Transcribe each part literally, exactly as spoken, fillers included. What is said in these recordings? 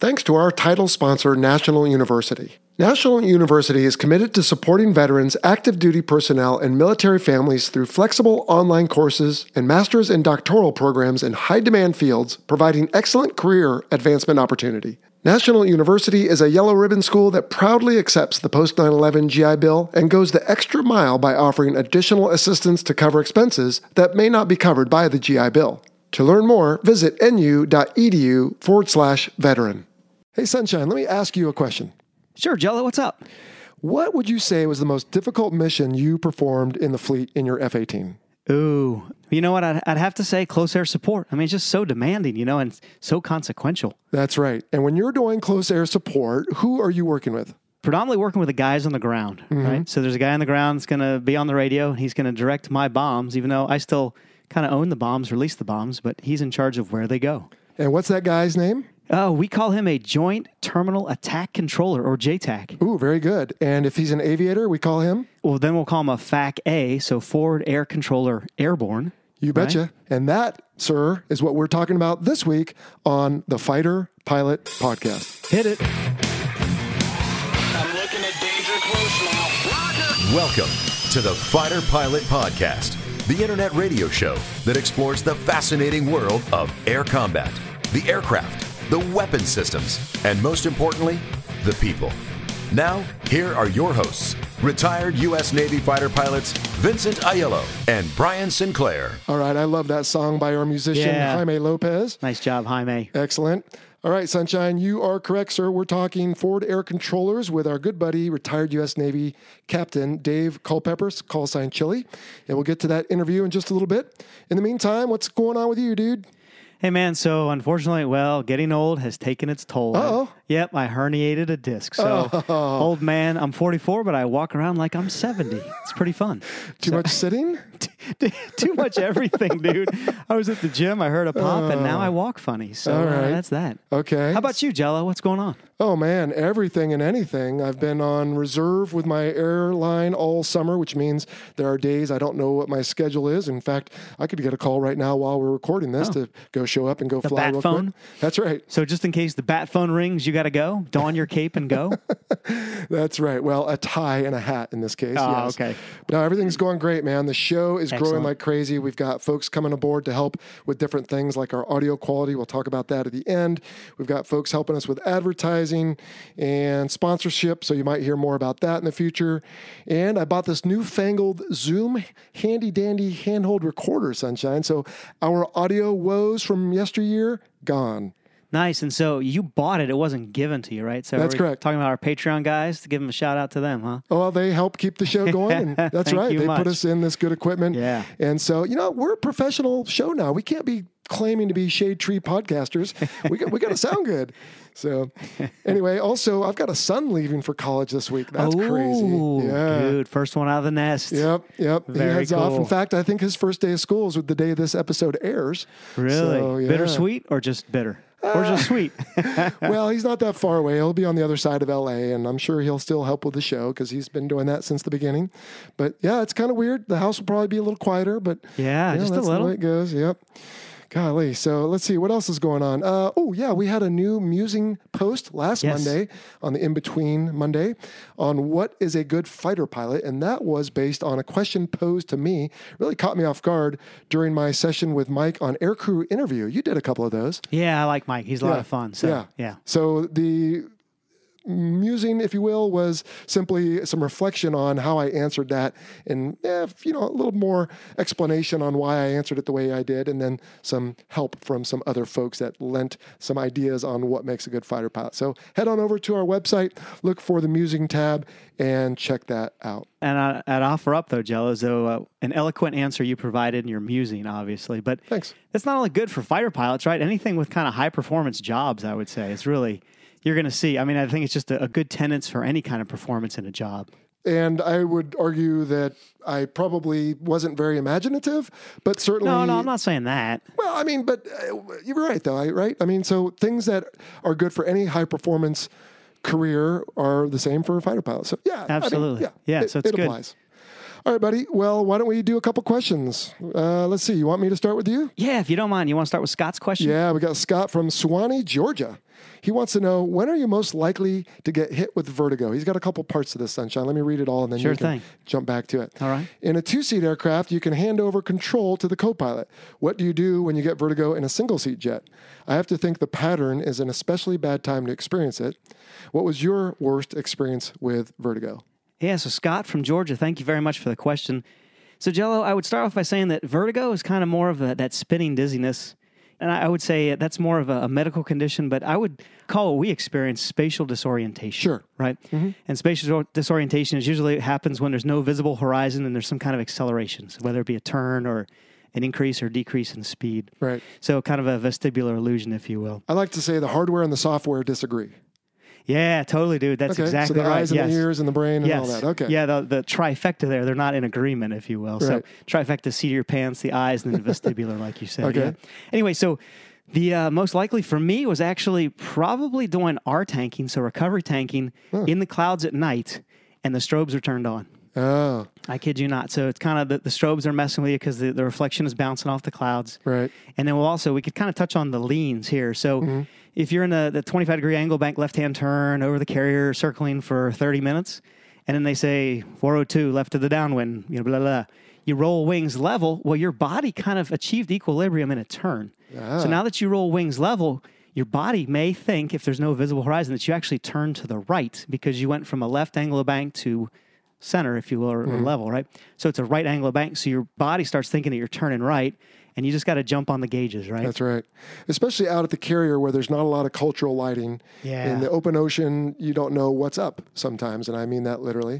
thanks to our title sponsor, National University. National University is committed to supporting veterans, active duty personnel, and military families through flexible online courses and master's and doctoral programs in high-demand fields, providing excellent career advancement opportunity. National University is a yellow ribbon school that proudly accepts the post nine eleven G I Bill and goes the extra mile by offering additional assistance to cover expenses that may not be covered by the G I Bill. To learn more, visit nu.edu forward slash veteran. Hey, Sunshine, let me ask you a question. Sure, Jello, what's up? What would you say was the most difficult mission you performed in the fleet in your F eighteen? Ooh, you know what? I'd, I'd have to say close air support. I mean, it's just so demanding, you know, and so consequential. That's right. And when you're doing close air support, who are you working with? Predominantly working with the guys on the ground, mm-hmm. right? So there's a guy on the ground that's going to be on the radio, and he's going to direct my bombs, even though I still kind of own the bombs, release the bombs, but he's in charge of where they go. And what's that guy's name? Oh, we call him a Joint Terminal Attack Controller, or J TAC. Ooh, very good. And if he's an aviator, we call him? Well, then we'll call him a F A C A, so Forward Air Controller Airborne. You betcha. Right? And that, sir, is what we're talking about this week on the Fighter Pilot Podcast. Hit it. I'm looking at danger close now. Roger. Welcome to the Fighter Pilot Podcast, the internet radio show that explores the fascinating world of air combat, the aircraft, the weapon systems, and most importantly, the people. Now, here are your hosts, retired U S Navy fighter pilots Vincent Aiello and Brian Sinclair. All right, I love that song by our musician, yeah. Jaime Lopez. Nice job, Jaime. Excellent. All right, Sunshine, you are correct, sir. We're talking forward air controllers with our good buddy, retired U S Navy Captain Dave Culpepper, call sign Chili. And we'll get to that interview in just a little bit. In the meantime, what's going on with you, dude? Hey, man, so unfortunately, well, getting old has taken its toll. Uh-oh. Yep, I herniated a disc. So, oh. old man, I'm forty-four, but I walk around like I'm seventy. It's pretty fun. Too so, much sitting? Too much everything, dude. I was at the gym, I heard a pop, oh. and now I walk funny. So, All right. uh, that's that. Okay. How about you, Jello? What's going on? Oh, man, everything and anything. I've been on reserve with my airline all summer, which means there are days I don't know what my schedule is. In fact, I could get a call right now while we're recording this oh. to go show up and go the fly bat real phone? quick. That's right. So just in case the bat phone rings, you got to go? Don your cape and go? That's right. Well, a tie and a hat in this case. Oh, yes. okay. But no, everything's going great, man. The show is Excellent. growing like crazy. We've got folks coming aboard to help with different things like our audio quality. We'll talk about that at the end. We've got folks helping us with advertising and sponsorship, so you might hear more about that in the future. And I bought this newfangled Zoom handy-dandy handheld recorder, Sunshine. So our audio woes from yesteryear, gone. Nice. And so you bought it. It wasn't given to you, right? So that's we're correct. Talking about our Patreon guys to give them a shout out to them, huh? Oh, well, they help keep the show going. And that's right. They much. put us in this good equipment. Yeah. And so, you know, we're a professional show now. We can't be claiming to be Shade Tree podcasters. We got, we got to sound good. So anyway, also, I've got a son leaving for college this week. That's Ooh, crazy. Yeah. Dude, first one out of the nest. Yep, yep. Very he heads cool. off. In fact, I think his first day of school is with the day this episode airs. Really? So, yeah. Bittersweet or just bitter? Or just sweet? Well, he's not that far away. He'll be on the other side of L A, and I'm sure he'll still help with the show because he's been doing that since the beginning. But yeah, it's kind of weird. The house will probably be a little quieter, but yeah, you know, just that's a little. the way it goes. Yep. Golly. So let's see. What else is going on? Uh, oh, yeah. We had a new musing post last yes. Monday on the In-Between Monday on what is a good fighter pilot. And that was based on a question posed to me. Really caught me off guard during my session with Mike on Aircrew Interview. You did a couple of those. Yeah, I like Mike. He's a yeah. lot of fun. So, yeah. yeah. So the musing, if you will, was simply some reflection on how I answered that and, eh, you know, a little more explanation on why I answered it the way I did, and then some help from some other folks that lent some ideas on what makes a good fighter pilot. So head on over to our website, look for the musing tab, and check that out. And I, I'd offer up, though, Jello, so uh, an eloquent answer you provided in your musing, obviously. But thanks. It's not only good for fighter pilots, right? Anything with kind of high-performance jobs, I would say. It's really... You're going to see. I mean, I think it's just a, a good tenets for any kind of performance in a job. And I would argue that I probably wasn't very imaginative, but certainly... No, no, I'm not saying that. Well, I mean, but uh, you're right, though, right? I mean, so things that are good for any high-performance career are the same for a fighter pilot. So, yeah. Absolutely. I mean, yeah, yeah, it, so it's it good. applies. All right, buddy. Well, why don't we do a couple questions? Uh, let's see. You want me to start with you? Yeah, if you don't mind. You want to start with Scott's question? Yeah, we got Scott from Suwanee, Georgia. He wants to know, when are you most likely to get hit with vertigo? He's got a couple parts to this, Sunshine. Let me read it all, and then Sure you can thing. jump back to it. All right. In a two-seat aircraft, you can hand over control to the co-pilot. What do you do when you get vertigo in a single-seat jet? I have to think the pattern is an especially bad time to experience it. What was your worst experience with vertigo? Yeah, so Scott from Georgia, thank you very much for the question. So, Jello, I would start off by saying that vertigo is kind of more of a, that spinning dizziness. And I would say that's more of a, a medical condition, but I would call what we experience spatial disorientation. Sure. Right? Mm-hmm. And spatial disorientation is usually it happens when there's no visible horizon and there's some kind of acceleration, so whether it be a turn or an increase or decrease in speed. Right. So kind of a vestibular illusion, if you will. I like to say the hardware and the software disagree. Yeah, totally, dude. That's okay, exactly so the right. eyes and yes. the ears and the brain and yes. all that. Okay. Yeah, the, the trifecta there, they're not in agreement, if you will. Right. So trifecta, seat of your pants, the eyes, and then the vestibular, like you said. Okay. Yeah. Anyway, so the uh, most likely for me was actually probably doing R tanking, so recovery tanking, huh. in the clouds at night, and the strobes are turned on. Oh. I kid you not. So it's kind of the, the strobes are messing with you because the, the reflection is bouncing off the clouds. Right. And then we'll also, we could kind of touch on the leans here. So mm-hmm. if you're in the, the twenty-five degree angle bank left-hand turn over the carrier circling for thirty minutes, and then they say four oh two left to the downwind, you know, blah, blah, blah. You roll wings level. Well, your body kind of achieved equilibrium in a turn. Ah. So now that you roll wings level, your body may think, if there's no visible horizon, that you actually turn to the right because you went from a left angle of bank to center, if you will, or, mm. or level, right? So it's a right angle of bank. So your body starts thinking that you're turning right, and you just got to jump on the gauges, right? That's right. Especially out at the carrier where there's not a lot of cultural lighting. Yeah. In the open ocean, you don't know what's up sometimes, and I mean that literally.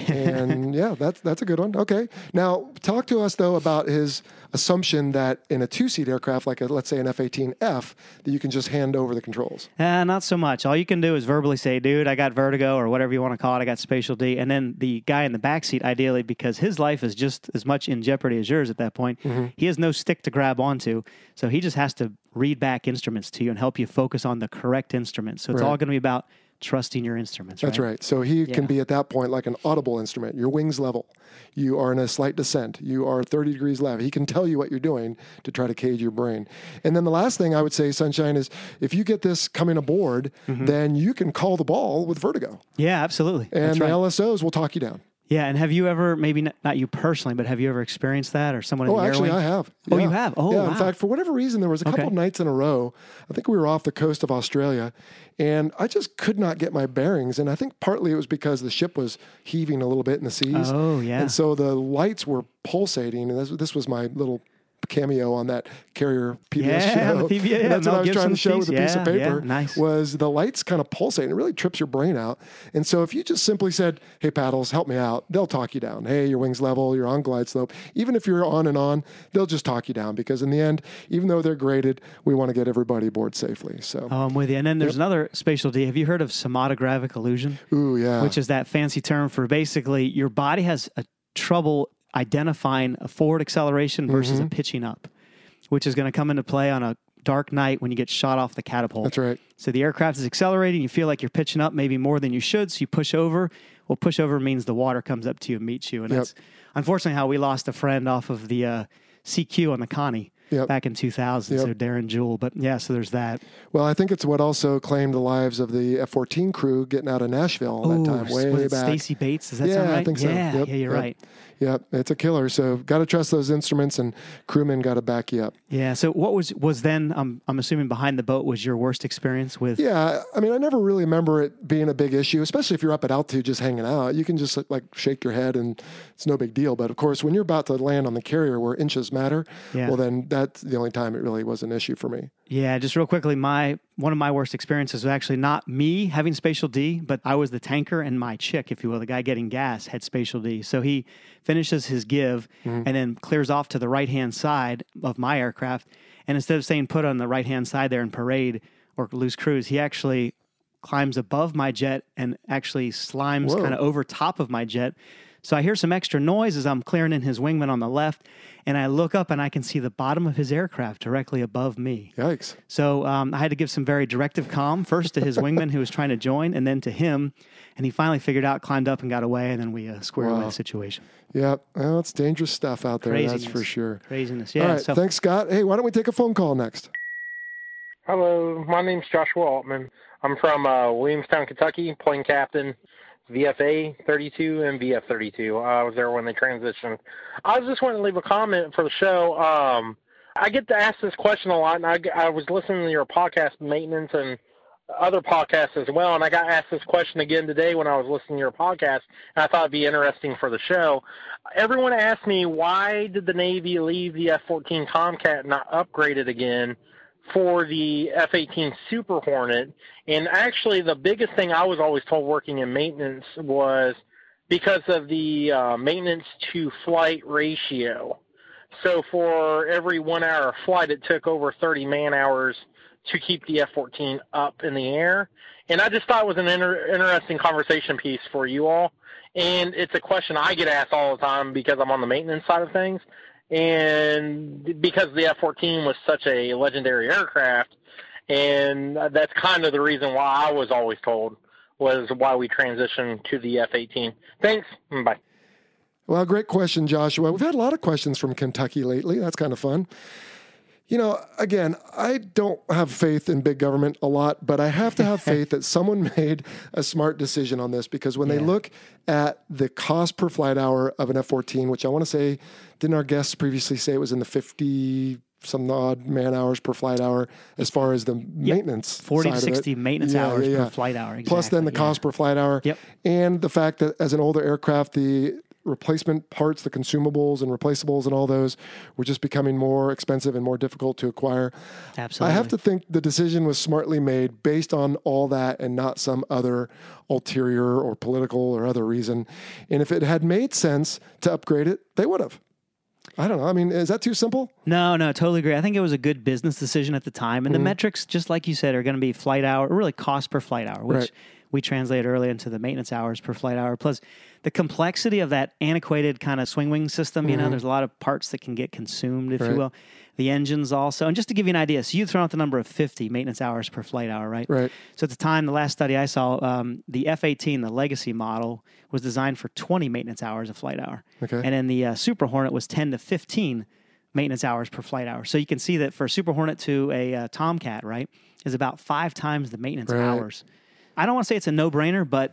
And yeah, that's that's a good one. Okay. Now, talk to us, though, about his assumption that in a two-seat aircraft, like a, let's say an F eighteen F, that you can just hand over the controls. Uh, not so much. All you can do is verbally say, dude, I got vertigo, or whatever you want to call it, I got spatial D. And then the guy in the backseat, ideally, because his life is just as much in jeopardy as yours at that point, mm-hmm. he has no stick to grab onto. So he just has to read back instruments to you and help you focus on the correct instrument. So it's right. all going to be about trusting your instruments. That's right. right. So he yeah. can be at that point like an audible instrument. Your wings level. You are in a slight descent. You are thirty degrees left. He can tell you what you're doing to try to cage your brain. And then the last thing I would say, Sunshine, is if you get this coming aboard, mm-hmm. then you can call the ball with vertigo. Yeah, absolutely. And That's the right. L S Os will talk you down. Yeah, and have you ever, maybe not, not you personally, but have you ever experienced that or someone in oh, the actually, airwing? I have. Oh, yeah. you have? Oh, yeah. wow. In fact, for whatever reason, there was a couple okay. nights in a row. I think we were off the coast of Australia, and I just could not get my bearings. And I think partly it was because the ship was heaving a little bit in the seas. Oh, yeah. And so the lights were pulsating, and this, this was my little cameo on that carrier P B S yeah, show. The P B S, and that's Mel what I was trying to Gibson's show piece. with a piece yeah, of paper. Yeah, nice. Was the lights kind of pulsating. It really trips your brain out. And so if you just simply said, hey, paddles, help me out, they'll talk you down. Hey, your wings level, you're on glide slope. Even if you're on and on, they'll just talk you down because in the end, even though they're graded, we want to get everybody aboard safely. So oh, I'm with you. And then there's yep. another spatial D. Have you heard of somatogravic illusion? Ooh, yeah. Which is that fancy term for basically your body has a trouble identifying a forward acceleration versus mm-hmm. a pitching up, which is going to come into play on a dark night when you get shot off the catapult. That's right. So the aircraft is accelerating. You feel like you're pitching up maybe more than you should, so you push over. Well, push over means the water comes up to you and meets you. And yep. that's unfortunately how we lost a friend off of the uh, C Q on the Connie. Yep. Back in two thousand, yep. so Darren Jewell. But yeah, so there's that. Well, I think it's what also claimed the lives of the F fourteen crew getting out of Nashville all Ooh, that time, way was it back. Stacey Bates, does that yeah, sound right? I think so. Yeah, yep. yeah you're yep. right. Yep, it's a killer. So got to trust those instruments, and crewmen got to back you up. Yeah. So what was was then? I'm I'm assuming behind the boat was your worst experience with. Yeah, I mean, I never really remember it being a big issue, especially if you're up at altitude just hanging out. You can just like shake your head, and it's no big deal. But of course, when you're about to land on the carrier where inches matter, yeah. well, then that's the only time it really was an issue for me. Yeah, just real quickly, my one of my worst experiences was actually not me having spatial D, but I was the tanker, and my chick, if you will, the guy getting gas, had spatial D. So he finishes his give mm-hmm. and then clears off to the right-hand side of my aircraft. And instead of staying put on the right-hand side there in parade or loose cruise, he actually climbs above my jet and actually slimes kind of over top of my jet. So I hear some extra noise as I'm clearing in his wingman on the left, and I look up and I can see the bottom of his aircraft directly above me. Yikes. So um, I had to give some very directive comm, first to his wingman who was trying to join, and then to him. And he finally figured out, climbed up and got away, and then we uh, squared away wow. the situation. Yep. Well, it's dangerous stuff out there, Craziness. that's for sure. Craziness, yeah. All right, so, thanks, Scott. Hey, why don't we take a phone call next? Hello, my name's Joshua Altman. I'm from uh, Williamstown, Kentucky, plane captain, V F A thirty-two and V F thirty-two. Uh, I was there when they transitioned. I was just wanting to leave a comment for the show. Um, I get to ask this question a lot, and I, I was listening to your podcast, Maintenance, and other podcasts as well, and I got asked this question again today when I was listening to your podcast, and I thought it'd be interesting for the show. Everyone asked me, why did the Navy leave the F fourteen Tomcat not upgraded again for the F eighteen Super Hornet? And actually, the biggest thing I was always told working in maintenance was because of the uh, maintenance to flight ratio. So for every one hour of flight, it took over thirty man hours to keep the F fourteen up in the air. And I just thought it was an inter- interesting conversation piece for you all. And it's a question I get asked all the time because I'm on the maintenance side of things. And because the F fourteen was such a legendary aircraft, and that's kind of the reason why I was always told was why we transitioned to the F eighteen. Thanks. Bye. Well, great question, Joshua. We've had a lot of questions from Kentucky lately. That's kind of fun. You know, again, I don't have faith in big government a lot, but I have to have faith that someone made a smart decision on this, because when yeah. they look at the cost per flight hour of an F fourteen, which I want to say, didn't our guests previously say it was in the fifty some odd man hours per flight hour as far as the yep. maintenance forty side to sixty of it. maintenance yeah, hours yeah, yeah. per flight hour. Exactly. Plus then the yeah. cost per flight hour. Yep. And the fact that as an older aircraft, the replacement parts, the consumables and replaceables and all those were just becoming more expensive and more difficult to acquire. Absolutely. I have to think the decision was smartly made based on all that and not some other ulterior or political or other reason. And if it had made sense to upgrade it, they would have. I don't know. I mean, is that too simple? No, no, totally agree. I think it was a good business decision at the time. And mm-hmm. the metrics, just like you said, are going to be flight hour, or really cost per flight hour, which right. we translated earlier into the maintenance hours per flight hour. Plus, the complexity of that antiquated kind of swing wing system, mm-hmm. you know, there's a lot of parts that can get consumed, if right. you will. The engines also. And just to give you an idea, so you've thrown out the number of fifty maintenance hours per flight hour, right? Right. So at the time, the last study I saw, um, the F eighteen, the legacy model, was designed for twenty maintenance hours a flight hour. Okay. And then the uh, Super Hornet was ten to fifteen maintenance hours per flight hour. So you can see that for Super Hornet to a uh, Tomcat, right, is about five times the maintenance right. hours. I don't want to say it's a no-brainer, but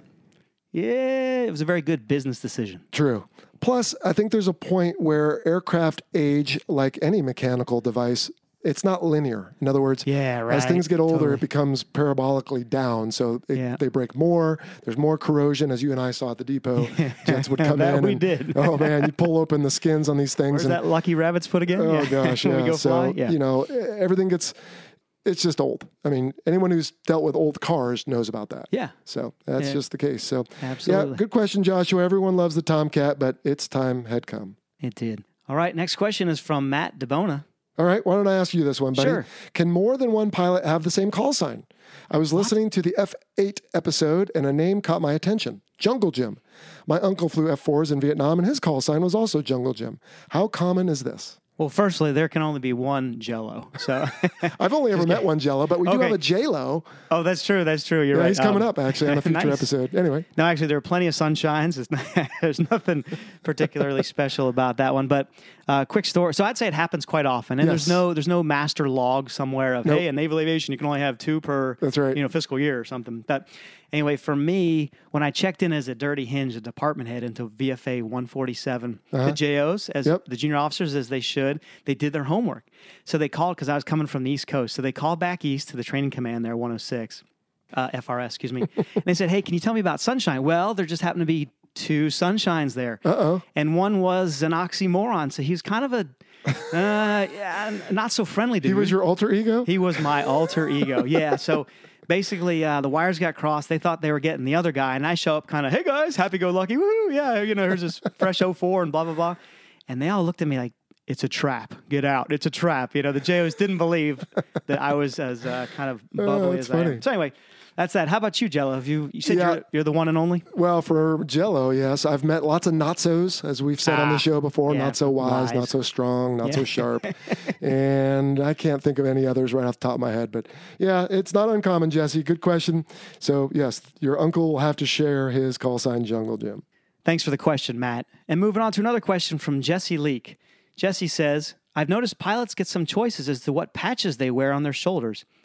yeah, it was a very good business decision. True. Plus, I think there's a point where aircraft age, like any mechanical device, it's not linear. In other words, yeah, right. as things get older, totally. it becomes parabolically down. So it, yeah. they break more. There's more corrosion, as you and I saw at the depot. Jets would come that in. we and, did. Oh, man, you pull open the skins on these things. Where's and, that Lucky Rabbit's foot again? Oh, yeah. gosh, yeah. we go so, fly? Yeah. you know, everything gets... It's just old. I mean, anyone who's dealt with old cars knows about that. Yeah. So that's yeah. just the case. So absolutely. Yeah, good question, Joshua. Everyone loves the Tomcat, but its time had come. It did. All right. Next question is from Matt DeBona. All right. Why don't I ask you this one, buddy? Sure. Can more than one pilot have the same call sign? I was what? listening to the F eight episode, and a name caught my attention. Jungle Jim. My uncle flew F fours in Vietnam, and his call sign was also Jungle Jim. How common is this? Well, firstly, there can only be one Jello. So I've only ever met one Jello, but we do okay. have a J-Lo. Oh, that's true. That's true. You're yeah, right. He's coming um, up, actually, on a future nice. episode. Anyway. No, actually, there are plenty of sunshines. It's not, there's nothing particularly special about that one. But uh, quick story. So I'd say it happens quite often. And yes. there's no there's no master log somewhere of, nope. hey, in naval aviation, you can only have two per that's right. you know, fiscal year or something. But anyway, for me, when I checked in as a dirty hinge, a department head into V F A one forty-seven, uh-huh. the J Os, as yep. the junior officers, as they should, they did their homework. So they called, because I was coming from the East Coast, so they called back east to the training command there, one oh six, uh, F R S, excuse me. And they said, hey, can you tell me about Sunshine? Well, there just happened to be two Sunshines there. Uh-oh. And one was an oxymoron, so he was kind of a uh, yeah, not so friendly dude. He was your alter ego? He was my alter ego, yeah. So basically, uh, the wires got crossed. They thought they were getting the other guy, and I show up kind of, hey, guys, happy-go-lucky, woo, yeah, you know, here's this fresh oh four and blah, blah, blah. And they all looked at me like, it's a trap. Get out. It's a trap. You know, the J Os didn't believe that I was as uh, kind of bubbly oh, as funny. I am. So anyway, that's that. How about you, Jello? Have you, you said yeah. you're, you're the one and only? Well, for Jello, yes. I've met lots of not-sos, as we've said ah, on the show before. Yeah, not so wise, wise, not so strong, not yeah. so sharp. And I can't think of any others right off the top of my head. But yeah, it's not uncommon, Jesse. Good question. So yes, your uncle will have to share his call sign, Jungle Jim. Thanks for the question, Matt. And moving on to another question from Jesse Leak. Jesse says, I've noticed pilots get some choices as to what patches they wear on their shoulders.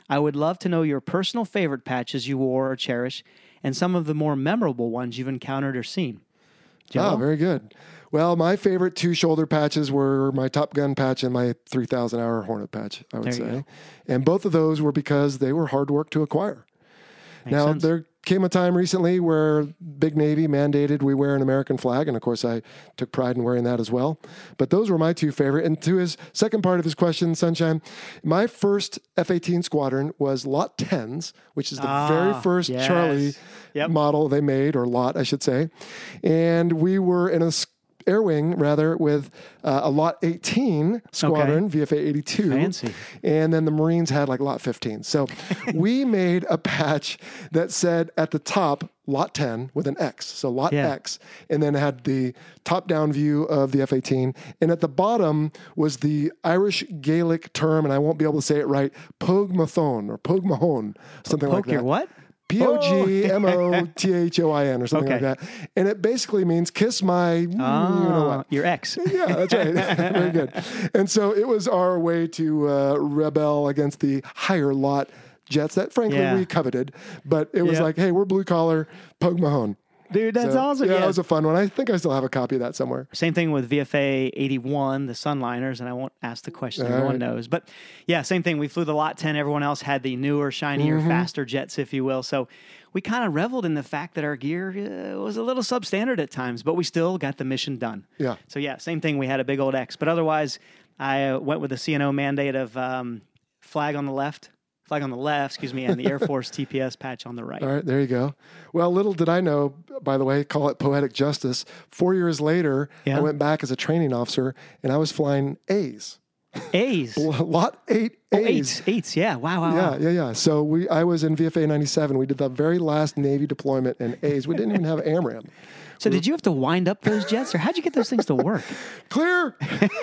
I would love to know your personal favorite patches you wore or cherish, and some of the more memorable ones you've encountered or seen. Jello? Oh, very good. Well, my favorite two shoulder patches were my Top Gun patch and my three thousand hour Hornet patch, I would There you say. go. And both of those were because they were hard work to acquire. Makes now, sense. there came a time recently where Big Navy mandated we wear an American flag, and of course I took pride in wearing that as well. But those were my two favorite. And to his second part of his question, Sunshine, my first F eighteen squadron was Lot tens, which is the Ah, very first yes. Charlie Yep. model they made, or lot, I should say. And we were in a s- air wing, rather, with uh, a Lot eighteen squadron, V F A eighty-two. Fancy. And then the Marines had like Lot fifteen. So we made a patch that said at the top, Lot ten with an X. So Lot Yeah. X. And then it had the top-down view of the F eighteen. And at the bottom was the Irish Gaelic term, and I won't be able to say it right, Pogmathon or Pogmahon, something like Poke that. your what? P O G M O T H O I N or something Okay. like that. And it basically means kiss my, mm, Oh, you know what. your ex. Yeah, that's right. Very good. And so it was our way to uh, rebel against the higher lot jets that, frankly, Yeah. we coveted. But it was Yep. like, hey, we're blue collar, Pogue Mahone. Dude, that's So, awesome. Yeah, Yeah. that was a fun one. I think I still have a copy of that somewhere. Same thing with V F A eighty-one, the Sunliners, and I won't ask the question. All Everyone right. knows. But yeah, same thing. We flew the Lot ten. Everyone else had the newer, shinier, Mm-hmm. faster jets, if you will. So we kind of reveled in the fact that our gear uh, was a little substandard at times, but we still got the mission done. Yeah. So yeah, same thing. We had a big old X. But otherwise, I uh, went with the C N O mandate of um, flag on the left, flag on the left, excuse me, and the Air Force T P S patch on the right. All right, there you go. Well, little did I know, by the way, call it poetic justice. Four years later, Yeah. I went back as a training officer, and I was flying A's. A's. Lot eight Oh, A's. eights. Eights. Yeah. Wow. Wow. Yeah, wow. yeah, yeah. So we, I was in V F A ninety-seven. We did the very last Navy deployment in A's. We didn't even have AMRAAM. So did you have to wind up those jets, or how'd you get those things to work? Clear.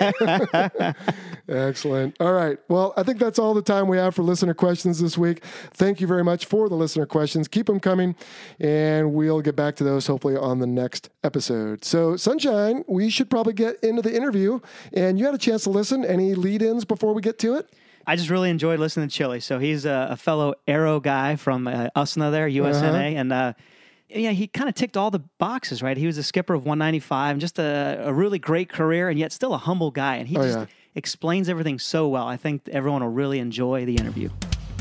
Excellent. All right. Well, I think that's all the time we have for listener questions this week. Thank you very much for the listener questions. Keep them coming, and we'll get back to those hopefully on the next episode. So, Sunshine, we should probably get into the interview, and you had a chance to listen. Any lead-ins before we get to it? I just really enjoyed listening to Chili. So he's a, a fellow Aero guy from uh, U S N A there, U S N A, Uh-huh. and uh, yeah, he kind of ticked all the boxes, right? He was a skipper of one ninety-five, and just a, a really great career, and yet still a humble guy. And he Oh, just yeah. explains everything so well. I think everyone will really enjoy the interview.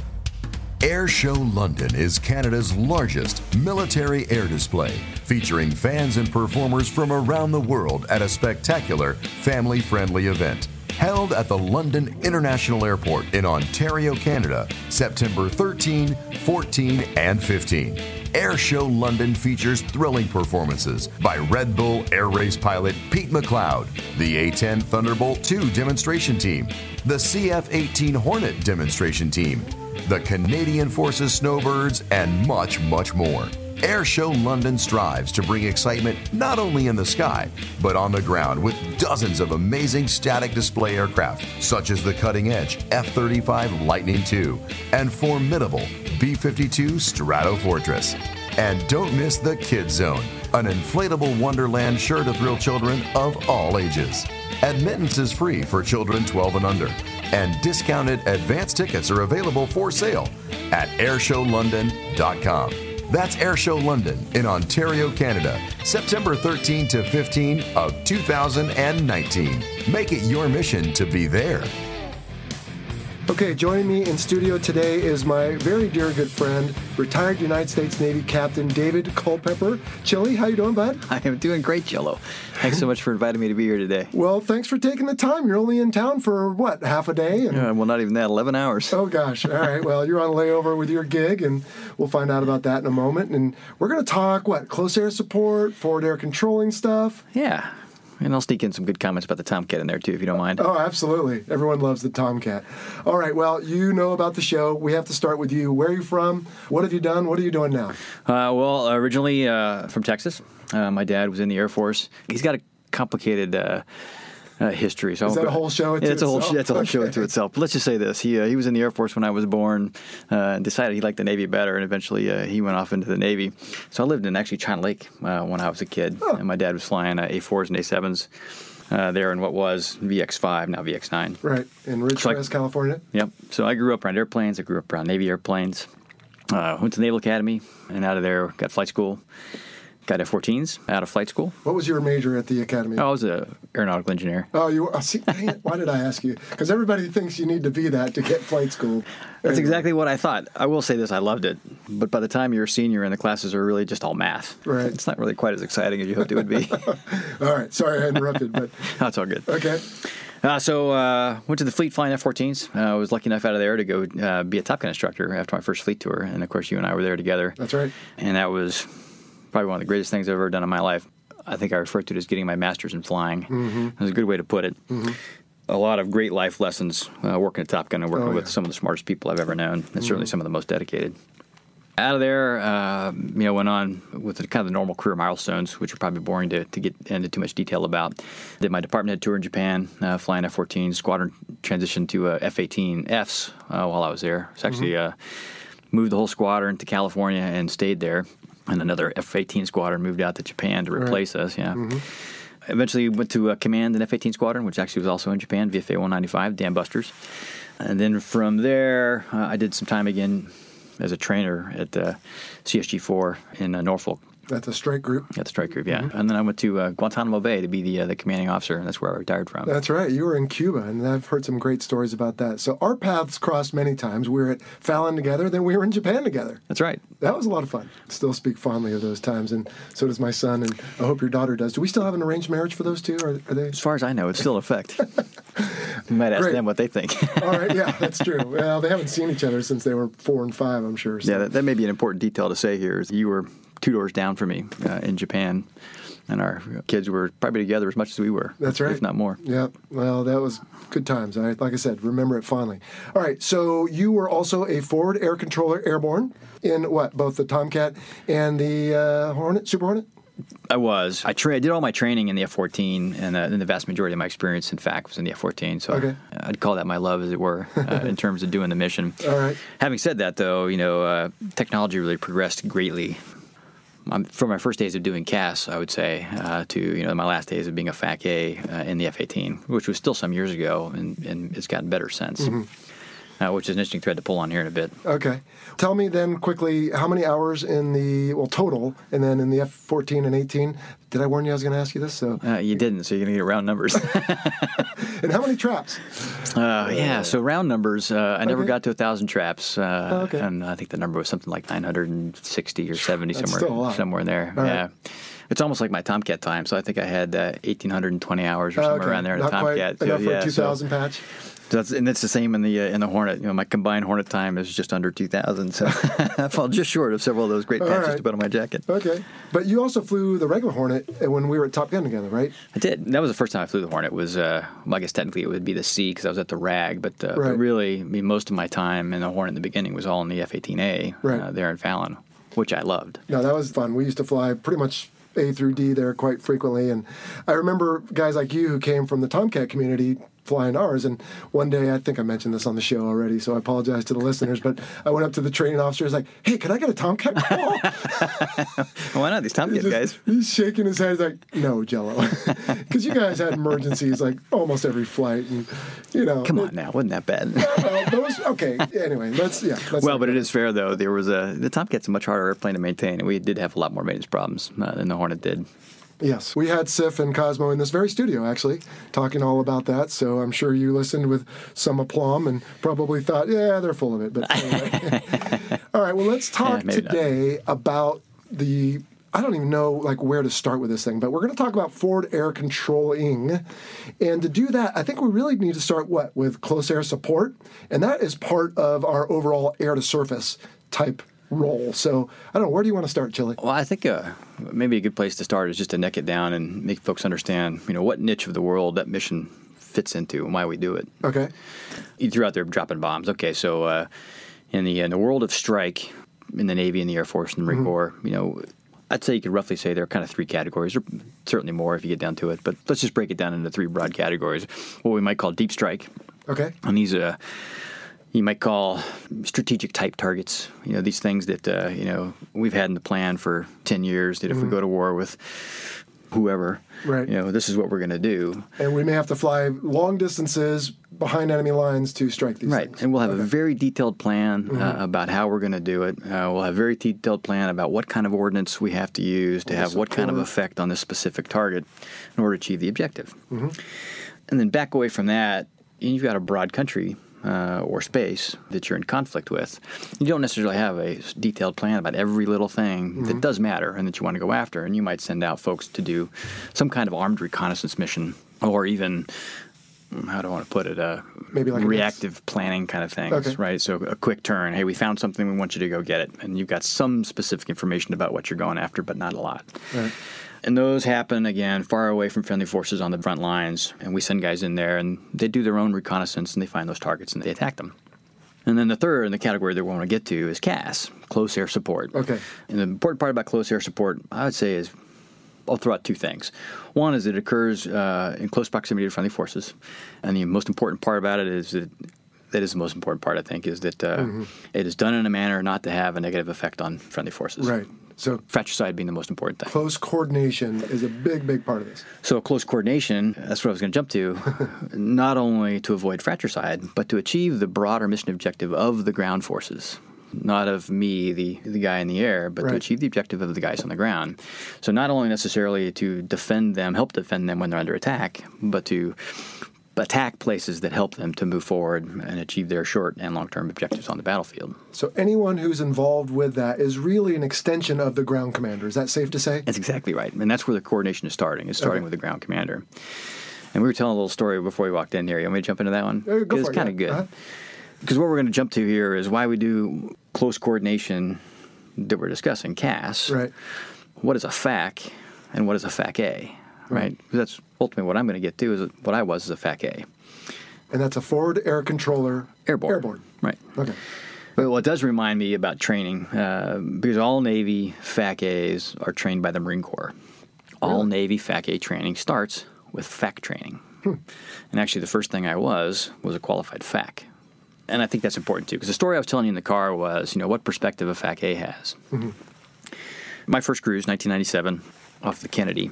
Air Show London is Canada's largest military air display, featuring fans and performers from around the world at a spectacular, family-friendly event. Held at the London International Airport in Ontario, Canada, September thirteenth, fourteenth, and fifteenth. Air Show London features thrilling performances by Red Bull Air Race pilot Pete McLeod, the A ten Thunderbolt two demonstration team, the C F eighteen Hornet demonstration team, the Canadian Forces Snowbirds, and much, much more. Air Show London strives to bring excitement not only in the sky, but on the ground with dozens of amazing static display aircraft, such as the cutting-edge F thirty-five Lightning two and formidable B fifty-two Stratofortress. And don't miss the Kids Zone, an inflatable wonderland sure to thrill children of all ages. Admittance is free for children twelve and under, and discounted advance tickets are available for sale at air show london dot com. That's Air Show London in Ontario, Canada, September thirteenth to fifteenth of two thousand nineteen. Make it your mission to be there. Okay, joining me in studio today is my very dear good friend, retired United States Navy Captain David Culpepper. Chili, how you doing, bud? I am doing great, Jello. Thanks so much for inviting me to be here today. Well, thanks for taking the time. You're only in town for, what, half a day? And, Uh, well, not even that, eleven hours. oh, gosh. All right. Well, you're on layover with your gig, and we'll find out about that in a moment. And we're going to talk, what, close air support, forward air controlling stuff? Yeah. And I'll sneak in some good comments about the Tomcat in there, too, if you don't mind. Oh, absolutely. Everyone loves the Tomcat. All right. Well, you know about the show. We have to start with you. Where are you from? What have you done? What are you doing now? Uh, well, originally uh, from Texas. Uh, my dad was in the Air Force. He's got a complicated uh, uh, history. So I Is won't that a go- whole show Yeah, unto it's a whole, itself? that's a whole show Okay. unto itself. But let's just say this. He uh, he was in the Air Force when I was born uh, and decided he liked the Navy better. And eventually uh, he went off into the Navy. So I lived in actually China Lake uh, when I was a kid. And my dad was flying uh, A fours and A sevens. uh, there in what was V X five, now V X nine. Right, in Ridgecrest, So I- California. Yep. So I grew up around airplanes. I grew up around Navy airplanes. Uh, went to the Naval Academy, and out of there, got flight school. Got F fourteens out of flight school. What was your major at the academy? I was an aeronautical engineer. Oh, you were. See, dang it, why did I ask you? Because everybody thinks you need to be that to get flight school. That's exactly what I thought. I will say this, I loved it. But by the time you're a senior and the classes are really just all math, Right. it's not really quite as exciting as you hoped it would be. All right, sorry I interrupted, but That's all good. okay. Uh, so uh, went to the fleet flying F fourteens. Uh, I was lucky enough out of there to go uh, be a Top Gun instructor after my first fleet tour. And, of course, you and I were there together. That's right. And that was probably one of the greatest things I've ever done in my life. I think I refer to it as getting my master's in flying. Mm-hmm. That's a good way to put it. Mm-hmm. A lot of great life lessons uh, working at Top Gun and working Oh, with yeah. some of the smartest people I've ever known, and mm-hmm. certainly some of the most dedicated. Out of there, uh, you know, went on with the kind of the normal career milestones, which are probably boring to, to get into too much detail about. Did my department head tour in Japan, uh, flying F fourteen, squadron transitioned to uh, F eighteen Fs uh, while I was there. So actually mm-hmm. uh, moved the whole squadron to California and stayed there. And another F eighteen squadron moved out to Japan to replace right. us, yeah. Mm-hmm. Eventually went to uh, command an F eighteen squadron, which actually was also in Japan, V F A one ninety-five, Dam Busters. And then from there, uh, I did some time again as a trainer at uh, C S G four in uh, Norfolk. That's a strike group. At the strike group, yeah. Mm-hmm. And then I went to uh, Guantanamo Bay to be the uh, the commanding officer, and that's where I retired from. That's right. You were in Cuba, and I've heard some great stories about that. So our paths crossed many times. We were at Fallon together, then we were in Japan together. That's right. That was a lot of fun. Still speak fondly of those times, and so does my son, and I hope your daughter does. Do we still have an arranged marriage for those two? Or are they? As far as I know, it's still in effect. You might ask Great. them what they think. All right, yeah, that's true. Well, they haven't seen each other since they were four and five, I'm sure. So. Yeah, that, that may be an important detail to say here. Is you were two doors down from me uh, in Japan, and our kids were probably together as much as we were. That's right. If not more. Yeah, well, that was good times. I, like I said, remember it fondly. All right, so you were also a forward air controller airborne in what, both the Tomcat and the uh, Hornet, Super Hornet? I was. I, tra- I did all my training in the F fourteen, and, uh, and the vast majority of my experience, in fact, was in the F fourteen. So Okay. I'd call that my love, as it were, uh, in terms of doing the mission. All right. Having said that, though, you know, uh, technology really progressed greatly. Um, from my first days of doing C A S, I would say, uh, to you know my last days of being a F A C A uh, in the F eighteen, which was still some years ago, and, and it's gotten better since. Mm-hmm. Uh, which is an interesting thread to pull on here in a bit. Okay. Tell me then quickly how many hours in the, well, total, and then in the F fourteen and eighteen. Did I warn you I was going to ask you this? So uh, you didn't, so you're going to get round numbers. And how many traps? Uh, yeah, so round numbers. Uh, I never Okay. got to a thousand traps, uh, Oh, okay. and I think the number was something like nine hundred sixty or seventy, That's somewhere, still a lot. somewhere in there. All right. Yeah, it's almost like my Tomcat time. So I think I had uh, eighteen twenty hours or Oh, somewhere okay. around there in Not the Tomcat. quite enough so, for yeah, a two thousand so, patch? so that's, and it's the same in the uh, in the Hornet. You know, my combined Hornet time is just under two thousand. So I fall just short of several of those great All patches right. to put on my jacket. Okay. But you also flew the regular Hornet when we were at Top Gun together, right? I did. That was the first time I flew the Hornet. Was uh, well, I guess technically it would be the C because I was at the R A G, but, uh, Right. but really, I mean, most of my time in the Hornet in the beginning was all in the F eighteen A Right. uh, there in Fallon, which I loved. No, that was fun. We used to fly pretty much A through D there quite frequently. And I remember guys like you who came from the Tomcat community flying ours. And one day, I think I mentioned this on the show already, so I apologize to the listeners, but I went up to the training officer. I was like, hey, can I get a Tomcat call? Why not? These Tomcat He's guys. just- He's shaking his head. He's like, no, Jello. Because you guys had emergencies like almost every flight. And, you know. Come on now, wasn't that bad? Uh, those, okay, anyway, let's, yeah. Let's Well, but it is fair, though. There was a the Tomcat's a much harder airplane to maintain, and we did have a lot more maintenance problems uh, than the Hornet did. Yes, we had Sif and Cosmo in this very studio, actually, talking all about that. So I'm sure you listened with some aplomb and probably thought, yeah, they're full of it. But anyway. All right, well, let's talk Yeah, maybe not. today about the, I don't even know like where to start with this thing, but we're going to talk about forward air controlling. And to do that, I think we really need to start what? With close air support. And that is part of our overall air-to-surface type role. So I don't know, where do you want to start, Chili? Well, I think uh, maybe a good place to start is just to neck it down and make folks understand, you know, what niche of the world that mission fits into and why we do it. Okay. You threw out there dropping bombs. Okay, so uh, in the in the world of strike, in the Navy and the Air Force and the Marine Corps, you know, I'd say you could roughly say there are kind of three categories, or certainly more if you get down to it. But let's just break it down into three broad categories. What we might call deep strike, Okay. and these uh, you might call strategic type targets. You know, these things that uh, you know we've had in the plan for ten years. That if we go to war with whoever, Right. you know, this is what we're going to do. And we may have to fly long distances behind enemy lines to strike these Right, things. and we'll have Okay. a very detailed plan Mm-hmm. uh, about how we're going to do it. Uh, we'll have a very detailed plan about what kind of ordnance we have to use to have what kind of support. effect on this specific target in order to achieve the objective. Mm-hmm. And then back away from that, you've got a broad country uh, or space that you're in conflict with. You don't necessarily have a detailed plan about every little thing Mm-hmm. that does matter and that you want to go after. And you might send out folks to do some kind of armed reconnaissance mission, or even, how do I want to put it, uh, Maybe like a reactive planning kind of things, Okay. right? So a quick turn. Hey, we found something. We want you to go get it. And you've got some specific information about what you're going after, but not a lot. Right. And those happen, again, far away from friendly forces on the front lines. And we send guys in there, and they do their own reconnaissance, and they find those targets, and they attack them. And then the third in the category that we want to get to is C A S, close air support. Okay. And the important part about close air support, I would say, is I'll throw out two things. One is it occurs uh, in close proximity to friendly forces. And the most important part about it is that that is the most important part, I think, is that uh, Mm-hmm. it is done in a manner not to have a negative effect on friendly forces. Right. So Fratricide being the most important thing. close coordination is a big, big part of this. So close coordination, that's what I was going to jump to, not only to avoid fratricide, but to achieve the broader mission objective of the ground forces. Not of me, the, the guy in the air, but Right. to achieve the objective of the guys on the ground. So not only necessarily to defend them, help defend them when they're under attack, but to attack places that help them to move forward and achieve their short and long-term objectives on the battlefield. So anyone who's involved with that is really an extension of the ground commander. Is that safe to say? That's exactly right. And that's where the coordination is starting. It's starting Okay. with the ground commander. And we were telling a little story before we walked in here. You want me to jump into that one? Uh, go 'Cause for it's it, kind of yeah. good. Uh-huh. Because what we're going to jump to here is why we do close coordination that we're discussing, C A S. Right. What is a F A C and what is a F A C A, right? 'Cause that's ultimately what I'm going to get to is what I was as a F A C A. And that's a forward air controller. Airborne. Airborne. Right. Okay. But what does remind me about training, uh, because all Navy F A C As are trained by the Marine Corps. All Really? Navy F A C A training starts with F A C training. And actually the first thing I was was a qualified F A C. And I think that's important too, because the story I was telling you in the car was, you know, what perspective a F A C A has. Mm-hmm. My first cruise, nineteen ninety-seven, off the Kennedy,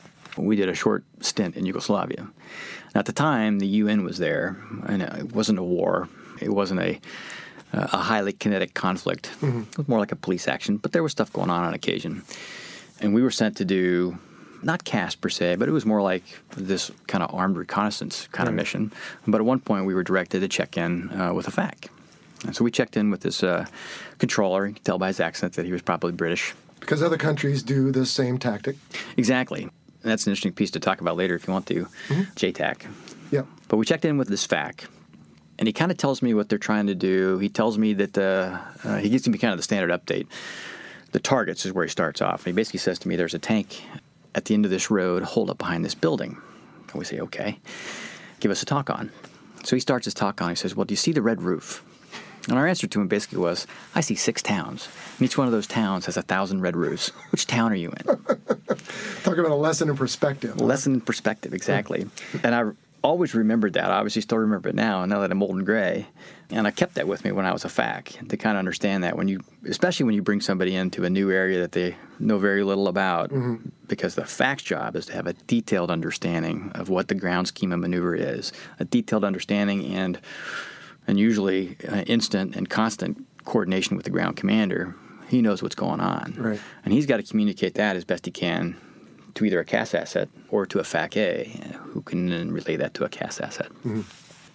we did a short stint in Yugoslavia. And at the time, the U N was there, and it wasn't a war. It wasn't a uh, a highly kinetic conflict. It was more like a police action, but there was stuff going on on occasion. And we were sent to do, not C A S per se, but it was more like this kind of armed reconnaissance kind of Right. mission. But at one point, we were directed to check in uh, with a F A C. And so we checked in with this uh, controller. You could tell by his accent that he was probably British. Because other countries do the same tactic. Exactly. And that's an interesting piece to talk about later if you want to, J TAC. Yeah. But we checked in with this F A C, and he kind of tells me what they're trying to do. He tells me that uh, uh, he gives me kind of the standard update. The targets is where he starts off. He basically says to me, there's a tank at the end of this road, hold up behind this building. And we say, okay, give us a talk on. So he starts his talk on. He says, well, do you see the red roof? And our answer to him basically was, I see six towns. And each one of those towns has a thousand red roofs. Which town are you in? Talk about a lesson in perspective. Lesson in perspective, exactly. And I always remembered that. I obviously still remember it now, now that I'm old and gray. And I kept that with me when I was a F A C, to kind of understand that when you, especially when you bring somebody into a new area that they know very little about, Mm-hmm. because the F A C's job is to have a detailed understanding of what the ground scheme of maneuver is, a detailed understanding and and usually uh, instant and constant coordination with the ground commander. He knows what's going on. Right. And he's got to communicate that as best he can to either a C A S asset or to a F A C A, who can then relay that to a C A S asset. Mm-hmm.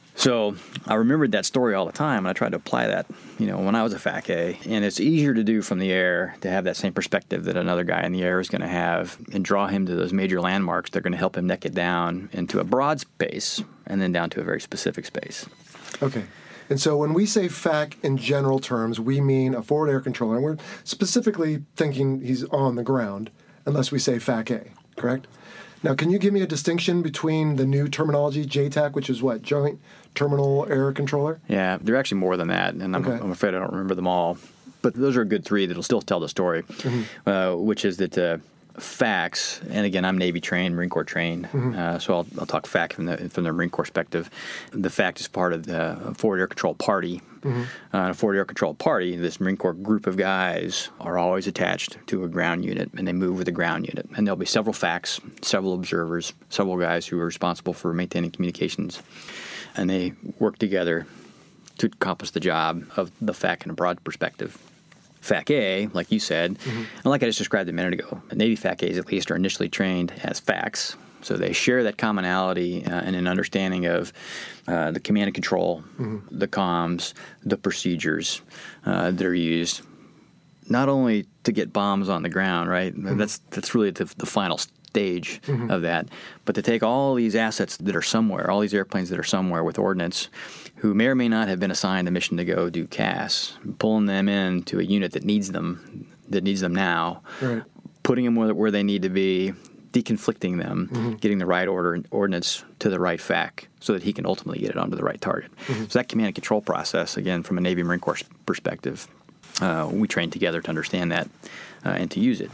So I remembered that story all the time, and I tried to apply that, you know, when I was a F A C A. And it's easier to do from the air, to have that same perspective that another guy in the air is going to have, and draw him to those major landmarks. They're going to help him neck it down into a broad space and then down to a very specific space. Okay. And so when we say F A C in general terms, we mean a forward air controller. And we're specifically thinking he's on the ground, unless we say F A C A, correct? Now, can you give me a distinction between the new terminology, J TAC, which is what, Joint Terminal Air Controller? Yeah, they're actually more than that, and I'm, Okay. I'm afraid I don't remember them all. But those are a good three that'll still tell the story, Mm-hmm. uh, which is that uh, FACS, and again, I'm Navy trained, Marine Corps trained, mm-hmm. uh, so I'll, I'll talk FAC from the from the Marine Corps perspective. The FAC is part of the Forward Air Control Party. Mm-hmm. Uh, a Forward Air Control Party, this Marine Corps group of guys are always attached to a ground unit, and they move with the ground unit. And there'll be several FACs, several observers, several guys who are responsible for maintaining communications, and they work together to accomplish the job of the FAC in a broad perspective. FAC A, like you said, mm-hmm. and like I just described a minute ago, Navy FAC As at least are initially trained as FACs, so they share that commonality uh, and an understanding of uh, the command and control, mm-hmm. the comms, the procedures uh, that are used, not only to get bombs on the ground, right? Mm-hmm. That's that's really the, the final stage mm-hmm. of that, but to take all these assets that are somewhere, all these airplanes that are somewhere with ordnance, who may or may not have been assigned a mission to go do C A S, pulling them into a unit that needs them, that needs them now, right. putting them where, where they need to be, deconflicting them, mm-hmm. getting the right order ordnance to the right FAC so that he can ultimately get it onto the right target. Mm-hmm. So that command and control process, again, from a Navy Marine Corps perspective, uh, we trained together to understand that uh, and to use it.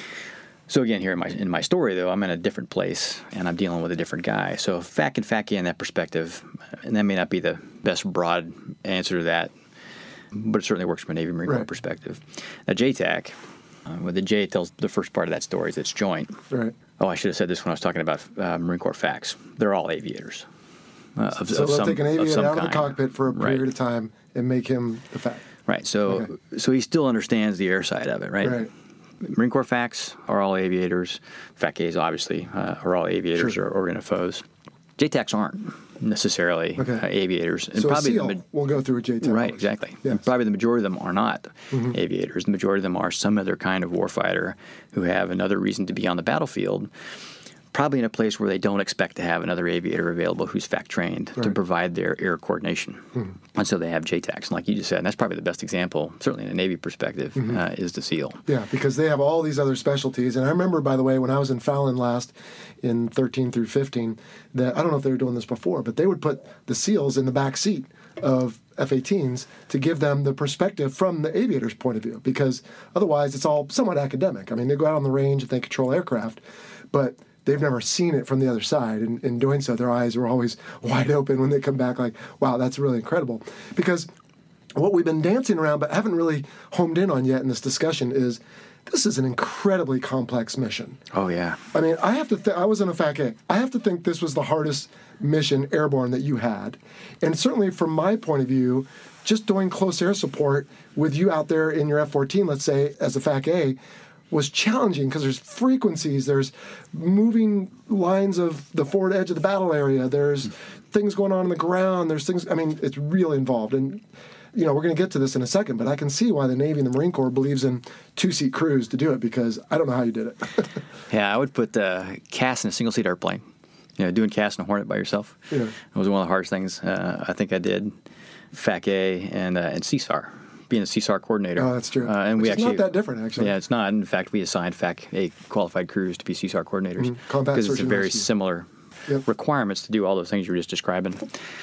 So again, here in my in my story, though, I'm in a different place, and I'm dealing with a different guy. So FAC and FAC A in that perspective, and that may not be the best broad answer to that, but it certainly works from a Navy Marine Corps right. perspective. Now, J TAC, uh, well, the J tells the first part of that story is it's joint. Right. Oh, I should have said this when I was talking about uh, Marine Corps FACs. They're all aviators. Uh, of, so of they'll some, take an aviator of out kind. of the cockpit for a period right. of time and make him the FAC. Right. So, okay. so he still understands the air side of it, right? Right. Marine Corps FACs are all aviators. FAC As, obviously, uh, are all aviators sure. or, or N F Os. J TACs aren't necessarily okay. uh, aviators. And so probably a SEAL the ma- will go through a J TAC. Right, exactly. Yes. And probably the majority of them are not mm-hmm. aviators. The majority of them are some other kind of warfighter who have another reason to be on the battlefield, probably in a place where they don't expect to have another aviator available who's FAC trained right. to provide their air coordination. Mm-hmm. And so they have J TACs. And like you just said, and that's probably the best example, certainly in a Navy perspective, mm-hmm. uh, is the SEAL. Yeah, because they have all these other specialties. And I remember, by the way, when I was in Fallon last in thirteen through fifteen, that I don't know if they were doing this before, but they would put the SEALs in the back seat of F eighteens to give them the perspective from the aviator's point of view, because otherwise it's all somewhat academic. I mean, they go out on the range and they control aircraft, but they've never seen it from the other side. And in doing so, their eyes are always wide open when they come back like, wow, that's really incredible. Because what we've been dancing around but haven't really homed in on yet in this discussion is this is an incredibly complex mission. Oh, yeah. I mean, I have to th- I was in a FAC A. I have to think this was the hardest mission airborne that you had. And certainly from my point of view, just doing close air support with you out there in your F fourteen, let's say, as a FAC A, was challenging because there's frequencies, there's moving lines of the forward edge of the battle area, there's things going on on the ground, there's things, I mean, it's really involved. And, you know, we're going to get to this in a second, but I can see why the Navy and the Marine Corps believes in two-seat crews to do it, because I don't know how you did it. Yeah, I would put uh, C A S in a single-seat airplane. You know, doing C A S in a Hornet by yourself. Yeah. It was one of the hardest things uh, I think I did. FAC A and, uh, and C S A R. Being a C S A R coordinator. Oh, that's true. Uh, and Which we is actually, not that different, actually. Yeah, it's not. In fact, we assigned FAC A qualified crews to be C S A R coordinators mm-hmm. Combat because search it's a and very rescue. similar Yep. requirements to do all those things you were just describing.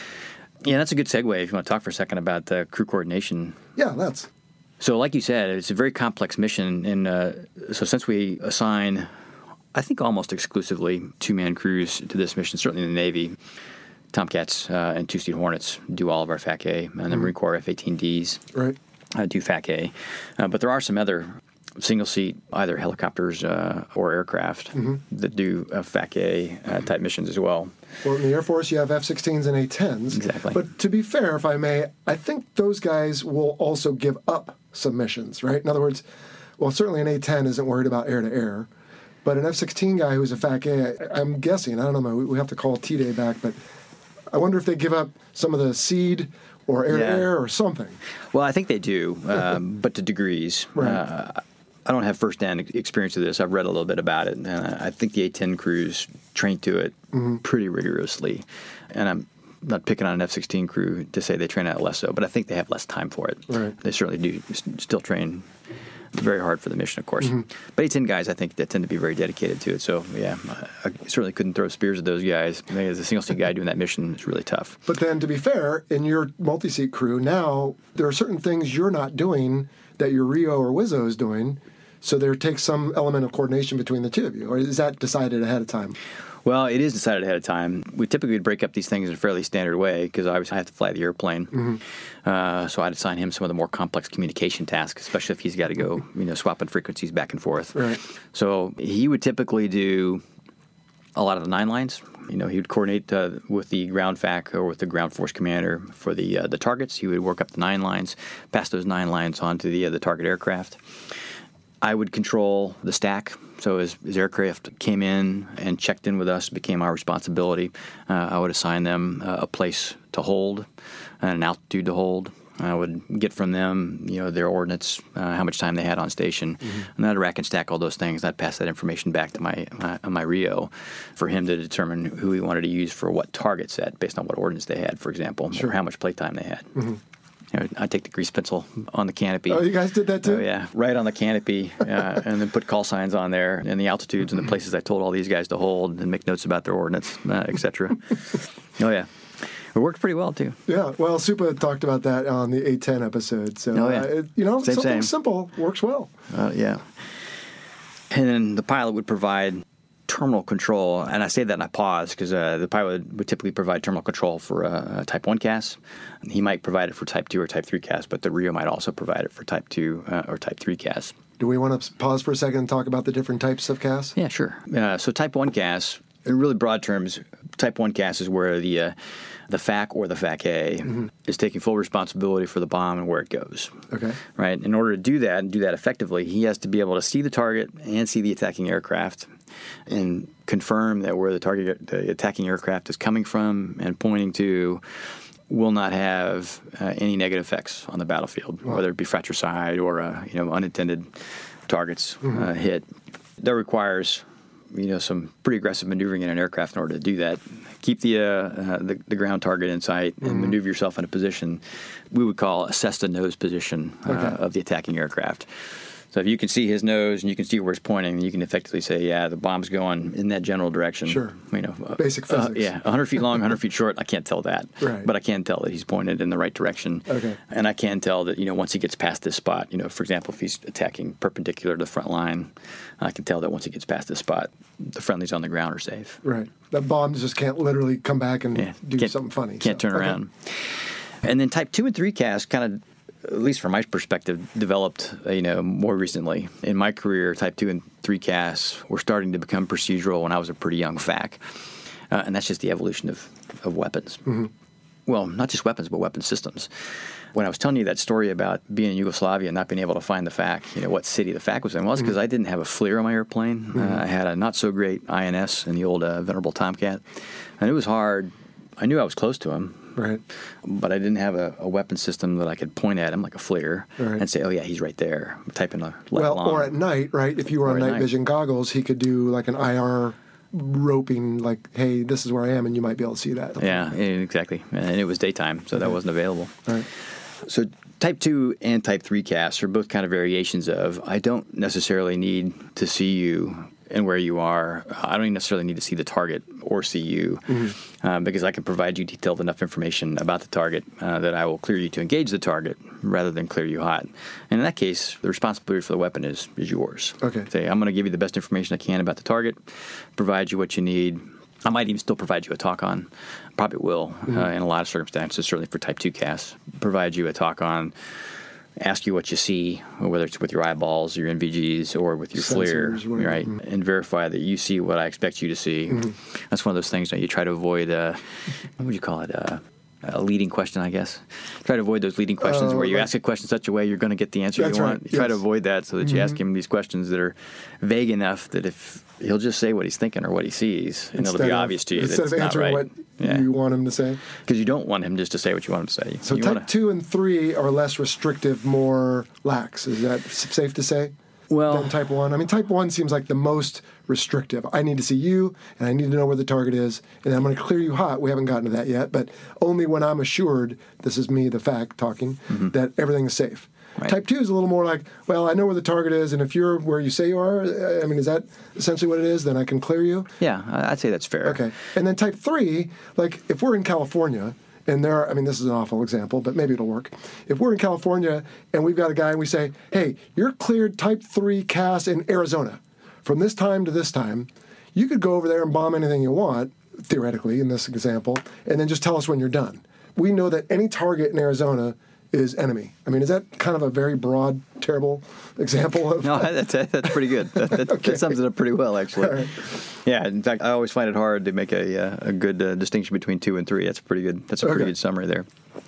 Yeah, that's a good segue if you want to talk for a second about uh, crew coordination. Yeah, that's. So like you said, it's a very complex mission. And uh, so since we assign, I think almost exclusively two-man crews to this mission, certainly in the Navy, Tomcats uh, and two-seat Hornets do all of our FAC A, and the mm-hmm. Marine Corps F eighteen Ds right. uh, do FAC A. Uh, but there are some other single-seat, either helicopters uh, or aircraft mm-hmm. that do uh, FAC A uh, type missions as well. Well, in the Air Force, you have F sixteens and A tens. Exactly. But to be fair, if I may, I think those guys will also give up some missions, right? In other words, well, certainly an A ten isn't worried about air-to-air, but an F sixteen guy who's a FAC A, I, I'm guessing, I don't know, we have to call T-Day back, but I wonder if they give up some of the seed or air-to-air yeah. or something. Well, I think they do, um, but to degrees. Right. Uh, I don't have first-hand experience of this. I've read a little bit about it, and I think the A ten crews train to it mm-hmm. pretty rigorously. And I'm not picking on an F sixteen crew to say they train at less so, but I think they have less time for it. Right. They certainly do still train very hard for the mission, of course. Mm-hmm. But A ten guys, I think, that tend to be very dedicated to it. So, yeah, I certainly couldn't throw spears at those guys. As a single-seat guy doing that mission is really tough. But then, to be fair, in your multi-seat crew, now there are certain things you're not doing that your Rio or Wizzo is doing. So there takes some element of coordination between the two of you, or is that decided ahead of time? Well, it is decided ahead of time. We typically would break up these things in a fairly standard way because obviously I have to fly the airplane. Mm-hmm. Uh, so I'd assign him some of the more complex communication tasks, especially if he's got to go, you know, swapping frequencies back and forth. Right. So he would typically do a lot of the nine lines. You know, he would coordinate uh, with the ground F A C or with the ground force commander for the uh, the targets. He would work up the nine lines, pass those nine lines on to the uh, the target aircraft. I would control the stack. So as, as aircraft came in and checked in with us, it became our responsibility. Uh, I would assign them uh, a place to hold and an altitude to hold. I would get from them, you know, their ordnance, uh, how much time they had on station, mm-hmm. and I'd rack and stack all those things. I'd pass that information back to my my, my Rio for him to determine who he wanted to use for what target set based on what ordnance they had, for example, sure. or how much playtime they had. Mm-hmm. You know, I'd take the grease pencil on the canopy. Oh, you guys did that too? Oh, yeah, right on the canopy, uh, and then put call signs on there and the altitudes and the places I told all these guys to hold and make notes about their ordnance, uh, et cetera. Oh, yeah. It worked pretty well, too. Yeah, well, Supa talked about that on the eight ten episode. So, oh, yeah. uh, it, you know, same, something same. simple works well. Uh, yeah. And then the pilot would provide terminal control, and I say that and I pause because uh, the pilot would typically provide terminal control for uh, Type one C A S. He might provide it for Type two or Type three C A S, but the Rio might also provide it for Type two uh, or Type three C A S. Do we want to pause for a second and talk about the different types of C A S? Yeah, sure. Uh, so Type one C A S, in really broad terms, Type one C A S is where the uh, the F A C or the F A C A mm-hmm. is taking full responsibility for the bomb and where it goes. Okay. Right? In order to do that and do that effectively, he has to be able to see the target and see the attacking aircraft and confirm that where the target, the attacking aircraft is coming from and pointing to will not have uh, any negative effects on the battlefield, wow. whether it be fratricide or uh, you know unintended targets mm-hmm. uh, hit. That requires you know some pretty aggressive maneuvering in an aircraft in order to do that. Keep the uh, uh, the, the ground target in sight and mm-hmm. maneuver yourself in a position we would call assess the nose position uh, okay. of the attacking aircraft. So if you can see his nose and you can see where it's pointing, then you can effectively say, yeah, the bomb's going in that general direction. Sure. You know, uh, basic physics. Uh, yeah, one hundred feet long, one hundred feet short. I can't tell that. Right. But I can tell that he's pointed in the right direction. Okay. And I can tell that, you know, once he gets past this spot, you know, for example, if he's attacking perpendicular to the front line, I can tell that once he gets past this spot, the friendlies on the ground are safe. Right. That bomb just can't literally come back and yeah. do can't, something funny. Can't so. turn okay. around. And then Type two and three C A S kind of, at least from my perspective, developed, uh, you know, more recently. In my career, Type two and three C A S were starting to become procedural when I was a pretty young F A C. Uh, and that's just the evolution of, of weapons. Mm-hmm. Well, not just weapons, but weapon systems. When I was telling you that story about being in Yugoslavia and not being able to find the F A C, you know, what city the F A C was in, well, it's because mm-hmm. I didn't have a FLIR on my airplane. Mm-hmm. Uh, I had a not-so-great I N S in the old uh, Venerable Tomcat. And it was hard. I knew I was close to him. Right. But I didn't have a, a weapon system that I could point at him like a FLIR right. and say, oh, yeah, he's right there. Type in a Well, long. or at night, right? If you were or on night, night vision goggles, he could do like an I R roping, like, hey, this is where I am, and you might be able to see that. Yeah, exactly. And it was daytime, so okay. that wasn't available. Right. So Type two and Type three C A S are both kind of variations of, I don't necessarily need to see you and where you are. I don't even necessarily need to see the target or see you mm-hmm. uh, because I can provide you detailed enough information about the target uh, that I will clear you to engage the target rather than clear you hot. And in that case, the responsibility for the weapon is, is yours. Okay. Say, I'm going to give you the best information I can about the target, provide you what you need. I might even still provide you a talk on, probably will mm-hmm. uh, in a lot of circumstances, certainly for Type two C A S, provide you a talk on, ask you what you see, whether it's with your eyeballs or your N V Gs or with your Sensors, FLIR, right? Mm-hmm. And verify that you see what I expect you to see. Mm-hmm. That's one of those things that you try to avoid, uh, what would you call it, uh, a leading question, I guess. Try to avoid those leading questions uh, where you like, ask a question such a way you're going to get the answer you want. Right. You yes. try to avoid that so that mm-hmm. you ask him these questions that are vague enough that if he'll just say what he's thinking or what he sees, and instead it'll be of, obvious to you that instead it's of not answering right. what yeah. you want him to say. Because you don't want him just to say what you want him to say. So you Type wanna, two and three are less restrictive, more lax. Is that safe to say? Well, than Type one. I mean, Type one seems like the most restrictive. I need to see you, and I need to know where the target is, and I'm going to clear you hot. We haven't gotten to that yet, but only when I'm assured, this is me, the fact, talking, mm-hmm. that everything is safe. Right. Type two is a little more like, well, I know where the target is, and if you're where you say you are, I mean, is that essentially what it is? Then I can clear you? Yeah, I'd say that's fair. Okay. And then Type three, like, if we're in California, and there are, I mean, this is an awful example, but maybe it'll work. If we're in California and we've got a guy and we say, hey, you're cleared type three C A S in Arizona from this time to this time, you could go over there and bomb anything you want, theoretically, in this example, and then just tell us when you're done. We know that any target in Arizona is enemy. I mean, is that kind of a very broad, terrible example of... No, that's, that's pretty good. That, that, Okay. that sums it up pretty well, actually. All right. Yeah, in fact, I always find it hard to make a, uh, a good uh, distinction between two and three. That's a pretty good. That's a pretty Okay. good summary there.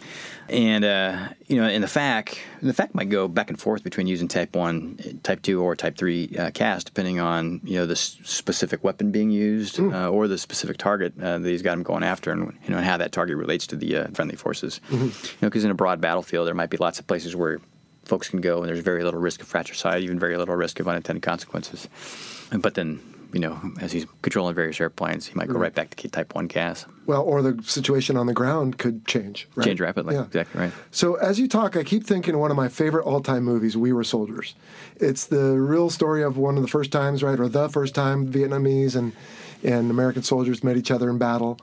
And uh, you know, in the F A Q, the F A Q might go back and forth between using Type One, Type Two, or Type Three uh, C A S, depending on you know the s- specific weapon being used Mm. uh, or the specific target uh, that he's got him going after, and you know and how that target relates to the uh, friendly forces. Mm-hmm. You know, because in a broad battlefield, there might be lots of places where folks can go, and there's very little risk of fratricide, even very little risk of unintended consequences. But then, you know, as he's controlling various airplanes, he might go right back to Type One C A S. Well, or the situation on the ground could change, right? Change rapidly. Yeah. Exactly right. So as you talk, I keep thinking of one of my favorite all-time movies, We Were Soldiers. It's the real story of one of the first times, right, or the first time Vietnamese and and American soldiers met each other in battle.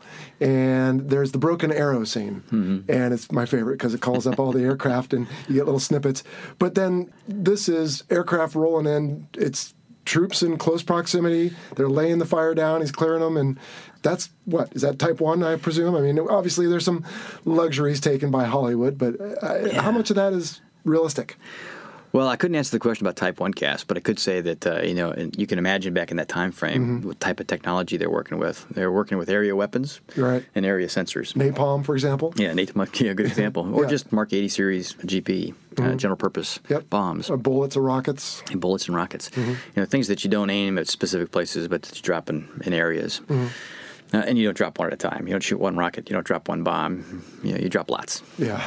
And there's the broken arrow scene. Mm-hmm. And it's my favorite because it calls up all the aircraft and you get little snippets. But then this is aircraft rolling in. It's troops in close proximity. They're laying the fire down. He's clearing them. And that's what? Is that Type one, I presume? I mean, obviously there's some luxuries taken by Hollywood, but uh, Yeah. how much of that is realistic? Well, I couldn't answer the question about Type One C A S, but I could say that uh, you know, and you can imagine back in that time frame Mm-hmm. what type of technology they're working with. They're working with area weapons Right. and area sensors. Napalm, for example? Yeah, Nate, yeah, a good example. Or Yeah. just Mark eighty series G P, uh, general purpose Yep. bombs. Or bullets or rockets? And bullets and rockets. Mm-hmm. You know, things that you don't aim at specific places, but that you drop in, in areas. Mm-hmm. Uh, and you don't drop one at a time. You don't shoot one rocket. You don't drop one bomb. You know, you drop lots. Yeah.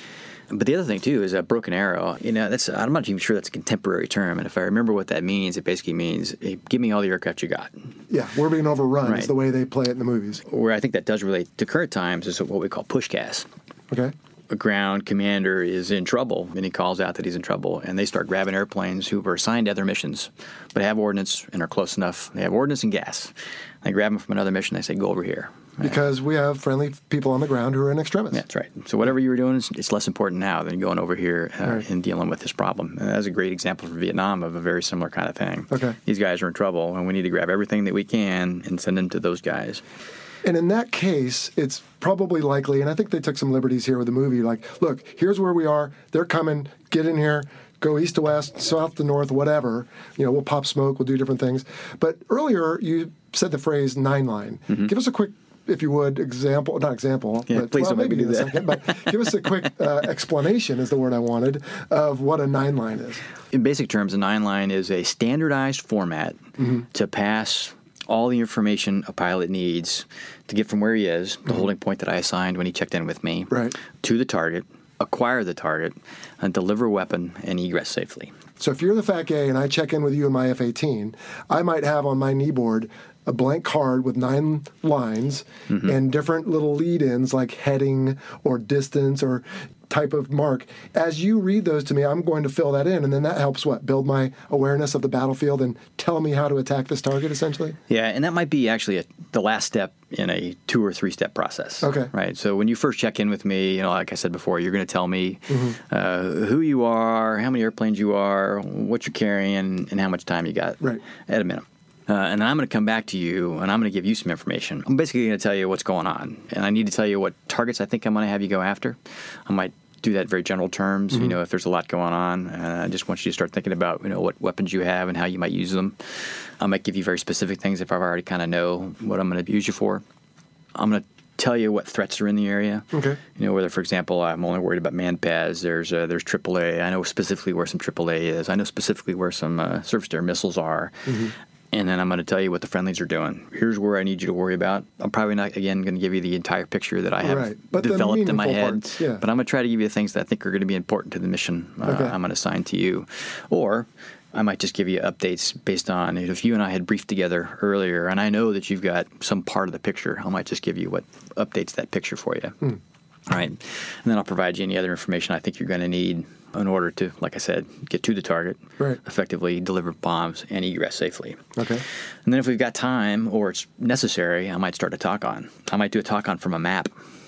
But the other thing too is a broken arrow. You know, that's I'm not even sure that's a contemporary term. And if I remember what that means, it basically means hey, give me all the aircraft you got. Yeah, we're being overrun Right. is the way they play it in the movies. Where I think that does relate to current times is what we call push C A S. Okay? A ground commander is in trouble, and he calls out that he's in trouble, and they start grabbing airplanes who were assigned to other missions, but have ordnance and are close enough. They have ordnance and gas. They grab them from another mission. They say, "Go over here." Because we have friendly people on the ground who are in extremis. Yeah, that's right. So whatever you were doing, it's, it's less important now than going over here uh, Right. and dealing with this problem. And that's a great example from Vietnam of a very similar kind of thing. Okay. These guys are in trouble, and we need to grab everything that we can and send them to those guys. And in that case, it's probably likely, and I think they took some liberties here with the movie, like, look, here's where we are. They're coming. Get in here. Go east to west, south to north, whatever. You know, we'll pop smoke. We'll do different things. But earlier, you said the phrase nine line. Mm-hmm. Give us a quick, if you would, example, not example, Yeah, but please well, don't make maybe me do in a that. second, but give us a quick uh, explanation is the word I wanted of what a nine line is. In basic terms, a nine line is a standardized format Mm-hmm. to pass all the information a pilot needs to get from where he is, the holding point that I assigned when he checked in with me, Mm-hmm. Right. to the target, acquire the target, and deliver a weapon and egress safely. So if you're the F A C A and I check in with you in my F eighteen, I might have on my knee board a blank card with nine lines Mm-hmm. and different little lead-ins like heading or distance or type of mark. As you read those to me, I'm going to fill that in, and then that helps what? Build my awareness of the battlefield and tell me how to attack this target, essentially? Yeah, and that might be actually a, the last step in a two or three step process. Okay. Right. So when you first check in with me, you know, like I said before, you're going to tell me Mm-hmm. uh, who you are, how many airplanes you are, what you're carrying, and how much time you got. Right. At a minimum. Uh, and then I'm going to come back to you, and I'm going to give you some information. I'm basically going to tell you what's going on, and I need to tell you what targets I think I'm going to have you go after. I might do that in very general terms, Mm-hmm. you know, if there's a lot going on. Uh, I just want you to start thinking about, you know, what weapons you have and how you might use them. I might give you very specific things if I already kind of know what I'm going to use you for. I'm going to tell you what threats are in the area. Okay. You know, whether, for example, I'm only worried about manned pads. There's uh, there's triple A. I know specifically where some triple A is. I know specifically where some uh, surface-to-air missiles are. Mm-hmm. And then I'm going to tell you what the friendlies are doing. Here's where I need you to worry about. I'm probably not, again, going to give you the entire picture that I have Right. But the developed in my meaningful head. parts, yeah. But I'm going to try to give you the things that I think are going to be important to the mission uh, Okay. I'm going to assign to you. Or I might just give you updates based on if you and I had briefed together earlier, and I know that you've got some part of the picture, I might just give you what updates that picture for you. Hmm. All right. And then I'll provide you any other information I think you're going to need in order to, like I said, get to the target, Right. effectively deliver bombs and egress safely. Okay. And then if we've got time or it's necessary, I might start a talk on. I might do a talk on from a map.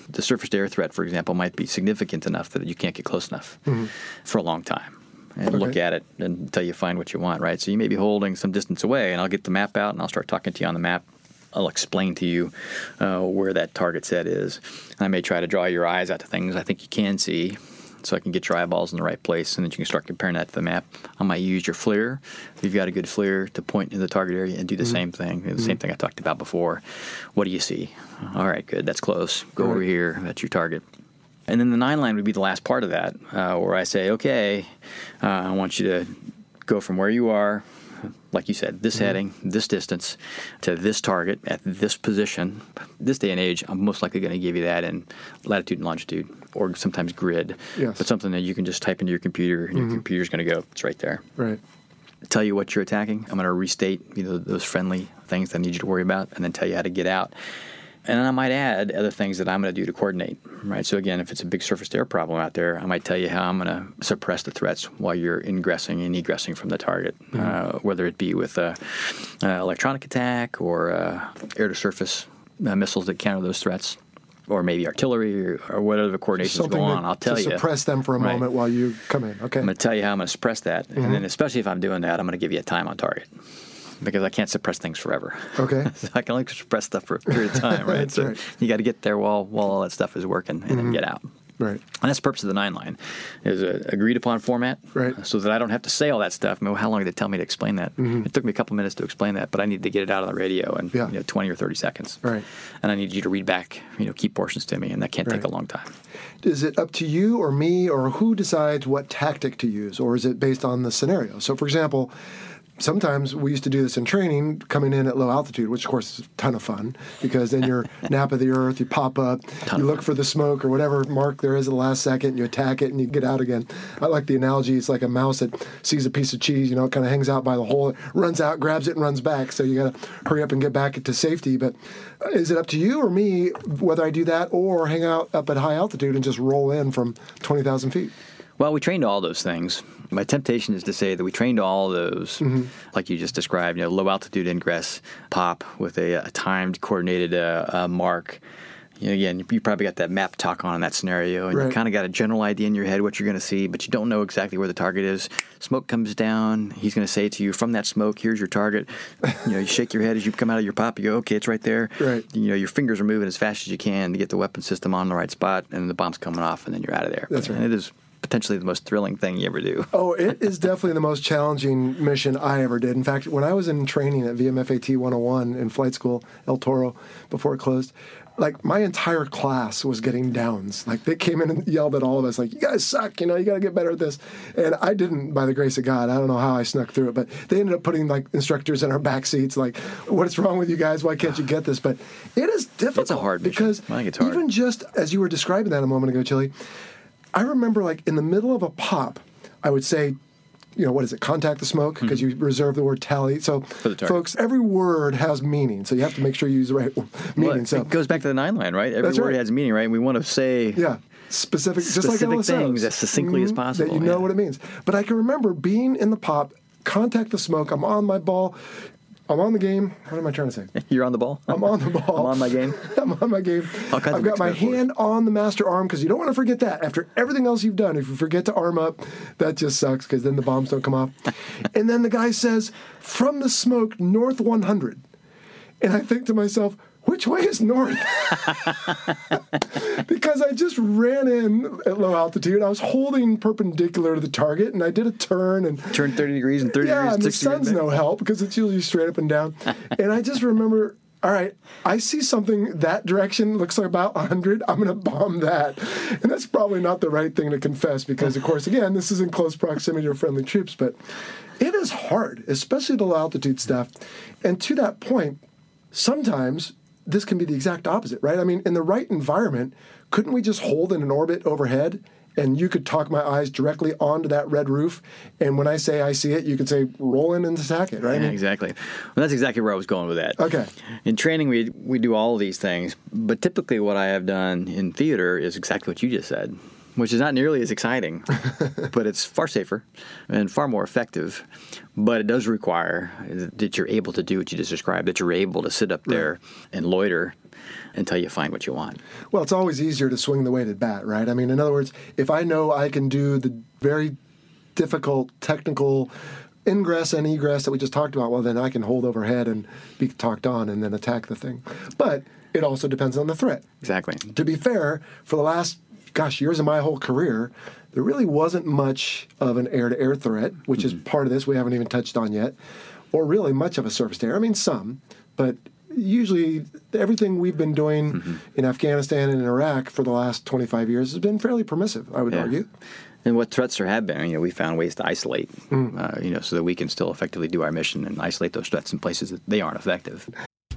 the surface-to-air threat, for example, might be significant enough that you can't get close enough mm-hmm. for a long time. And okay. look at it until you find what you want, right? So you may be holding some distance away, and I'll get the map out, and I'll start talking to you on the map. I'll explain to you uh, where that target set is. And I may try to draw your eyes out to things I think you can see, so I can get your eyeballs in the right place, and then you can start comparing that to the map. I might use your FLIR, if you've got a good FLIR, to point in the target area and do the mm-hmm. same thing, the mm-hmm. same thing I talked about before. What do you see? All right, good, that's close. Go right. over here, that's your target. And then the nine line would be the last part of that, uh, where I say, okay, uh, I want you to go from where you are, like you said, this mm-hmm. heading, this distance, to this target at this position. This day and age, I'm most likely going to give you that in latitude and longitude, or sometimes grid. Yes. But something that you can just type into your computer, and mm-hmm. your computer's going to go, it's right there. Right. Tell you what you're attacking. I'm going to restate you know those friendly things that I need you to worry about, and then tell you how to get out. And then I might add other things that I'm going to do to coordinate, right? So again, if it's a big surface-to-air problem out there, I might tell you how I'm going to suppress the threats while you're ingressing and egressing from the target, mm-hmm. uh, whether it be with uh, uh, electronic attack or uh, air-to-surface uh, missiles that counter those threats, or maybe artillery or, or whatever the coordinations go on. I'll tell to you. Suppress them for a right. moment while you come in. Okay. I'm going to tell you how I'm going to suppress that, mm-hmm. and then especially if I'm doing that, I'm going to give you a time on target. Because I can't suppress things forever. Okay. So I can only suppress stuff for a period of time, right? so right. you got to get there while while all that stuff is working, and mm-hmm. then get out. Right. And that's the purpose of the nine line, is an agreed upon format, right. so that I don't have to say all that stuff. I mean, how long did it tell me to explain that? Mm-hmm. It took me a couple minutes to explain that, but I needed to get it out on the radio in yeah. you know, twenty or thirty seconds. Right. And I need you to read back, you know, key portions to me, and that can't right. take a long time. Is it up to you or me, or who decides what tactic to use, or is it based on the scenario? So, for example, sometimes we used to do this in training, coming in at low altitude, which of course is a ton of fun, because then you're nap of the earth, you pop up, you look for the smoke or whatever mark there is at the last second, you attack it, and you get out again. I like the analogy, it's like a mouse that sees a piece of cheese, you know, it kind of hangs out by the hole, runs out, grabs it, and runs back. So you got to hurry up and get back to safety. But is it up to you or me whether I do that or hang out up at high altitude and just roll in from twenty thousand feet? Well, we trained all those things. My temptation is to say that we trained all those, mm-hmm. like you just described, you know, low altitude ingress, pop with a, a timed, coordinated uh, uh, mark. You know, again, you probably got that map talk on in that scenario, and right. you kind of got a general idea in your head what you're going to see, but you don't know exactly where the target is. Smoke comes down. He's going to say to you, from that smoke, here's your target. You know, you shake your head as you come out of your pop. You go, okay, it's right there. Right. You know, your fingers are moving as fast as you can to get the weapon system on the right spot, and the bomb's coming off, and then you're out of there. That's right. And it is potentially the most thrilling thing you ever do. Oh, it is definitely the most challenging mission I ever did. In fact, when I was in training at V M F A T one oh one in flight school, El Toro, before it closed, like my entire class was getting downs. Like they came in and yelled at all of us, like, you guys suck, you know, you got to get better at this. And I didn't, by the grace of God. I don't know how I snuck through it, but they ended up putting like instructors in our back seats, like, what's wrong with you guys? Why can't you get this? But it is difficult. It's a hard mission. Because I think it's hard. Even just as you were describing that a moment ago, Chili, I remember like in the middle of a pop, I would say, you know, what is it, contact the smoke, because mm-hmm. you reserve the word tally. So, folks, every word has meaning, so you have to make sure you use the right meaning. Well, so it goes back to the nine line, right? Every That's word right. has meaning, right? And we want to say yeah, specific, just specific like L S Os, things as succinctly mm-hmm, as possible. that you yeah. know what it means. But I can remember being in the pop, contact the smoke, I'm on my ball, I'm on the game. What am I trying to say? You're on the ball? I'm on the ball. I'm on my game? I'm on my game. All kinds I've of got my metaphors. hand on the master arm, because you don't want to forget that. After everything else you've done, if you forget to arm up, that just sucks, because then the bombs don't come off. And then the guy says, from the smoke, north one hundred. And I think to myself, which way is north? Because I just ran in at low altitude. I was holding perpendicular to the target, and I did a turn. and Turn thirty degrees and thirty yeah, degrees. and the sun's no help, because it's usually straight up and down. And I just remember, all right, I see something that direction, looks like about one hundred. I'm going to bomb that. And that's probably not the right thing to confess, because, of course, again, this is in close proximity to friendly troops. But it is hard, especially the low altitude stuff. And to that point, sometimes this can be the exact opposite, right? I mean, in the right environment, couldn't we just hold in an orbit overhead, and you could talk my eyes directly onto that red roof, and when I say I see it, you could say roll in and attack it, right? Yeah, I mean, exactly. Well, that's exactly where I was going with that. Okay. In training, we we do all of these things, but typically what I have done in theater is exactly what you just said. which is not nearly as exciting, but it's far safer and far more effective. But it does require that you're able to do what you just described, that you're able to sit up there right. and loiter until you find what you want. Well, it's always easier to swing the weighted bat, right? I mean, in other words, if I know I can do the very difficult technical ingress and egress that we just talked about, well, then I can hold overhead and be talked on and then attack the thing. But it also depends on the threat. Exactly. To be fair, for the last, gosh, years of my whole career, there really wasn't much of an air-to-air threat, which mm-hmm. is part of this we haven't even touched on yet, or really much of a surface-to-air. I mean, some, but usually everything we've been doing mm-hmm. in Afghanistan and in Iraq for the last twenty-five years has been fairly permissive, I would yeah. argue. And what threats there have been, you know, we found ways to isolate, mm. uh, you know, so that we can still effectively do our mission and isolate those threats in places that they aren't effective.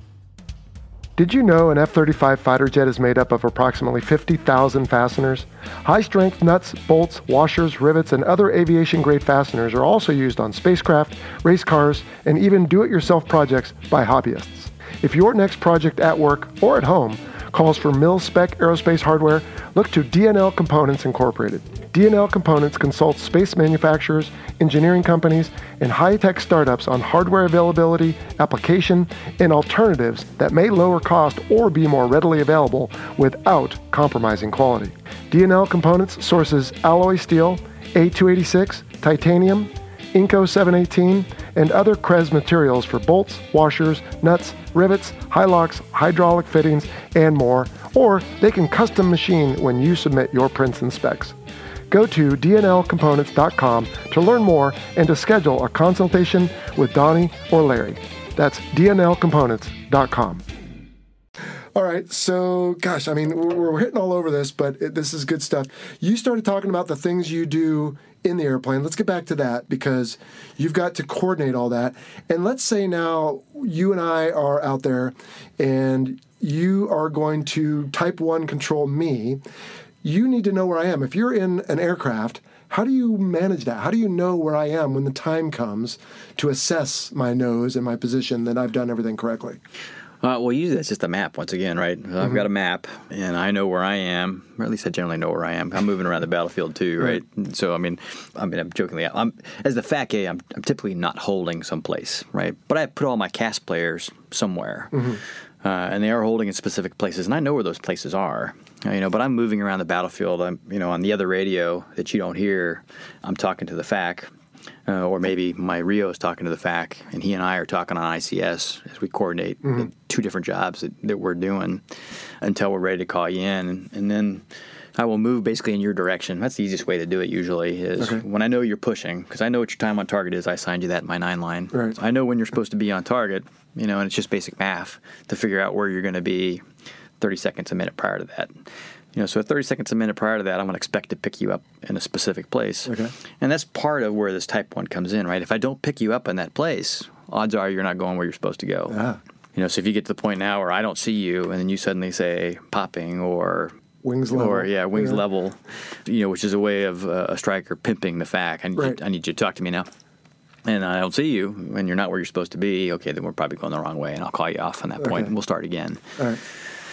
Did you know an F thirty-five fighter jet is made up of approximately fifty thousand fasteners? High-strength nuts, bolts, washers, rivets, and other aviation-grade fasteners are also used on spacecraft, race cars, and even do-it-yourself projects by hobbyists. If your next project at work or at home calls for mil-spec aerospace hardware, look to D N L Components Incorporated. D N L Components consults space manufacturers, engineering companies, and high-tech startups on hardware availability, application, and alternatives that may lower cost or be more readily available without compromising quality. D N L Components sources alloy steel, A two eighty-six, titanium, Inco seven eighteen, and other C R E S materials for bolts, washers, nuts, rivets, high locks, hydraulic fittings, and more, or they can custom machine when you submit your prints and specs. Go to D N L components dot com to learn more and to schedule a consultation with Donnie or Larry. That's D N L components dot com. All right, so, gosh, I mean, we're, we're hitting all over this, but it, this is good stuff. You started talking about the things you do in the airplane. Let's get back to that because you've got to coordinate all that. And let's say now you and I are out there and you are going to type one control me. You need to know where I am. If you're in an aircraft, how do you manage that? How do you know where I am when the time comes to assess my nose and my position that I've done everything correctly? Uh, well, usually that's just a map once again, right? Mm-hmm. I've got a map, and I know where I am, or at least I generally know where I am. I'm moving around the battlefield too, right? right. So, I mean, I mean, I'm jokingly, I'm as the F A C A, I'm, I'm typically not holding someplace, right? But I put all my C A S players somewhere, mm-hmm. uh, and they are holding in specific places, and I know where those places are. You know, but I'm moving around the battlefield. I'm, you know, on the other radio that you don't hear, I'm talking to the F A C. Uh, or maybe my Rio is talking to the F A C, and he and I are talking on I C S as we coordinate mm-hmm. the two different jobs that, that we're doing until we're ready to call you in. And then I will move basically in your direction. That's the easiest way to do it usually is okay. when I know you're pushing, because I know what your time on target is, I assigned you that in my nine line. Right. So I know when you're supposed to be on target, you know, and it's just basic math to figure out where you're going to be thirty seconds, a minute prior to that. You know, so thirty seconds a minute prior to that, I'm going to expect to pick you up in a specific place. Okay. And that's part of where this type one comes in, right? If I don't pick you up in that place, odds are you're not going where you're supposed to go. Ah. You know, so if you get to the point now where I don't see you and then you suddenly say popping or wings level. Or, yeah, wings yeah. level, you know, which is a way of uh, a striker pimping the F A C. I need, right. you, I need you to talk to me now. And I don't see you and you're not where you're supposed to be, okay, then we're probably going the wrong way and I'll call you off on that point okay. and we'll start again. All right.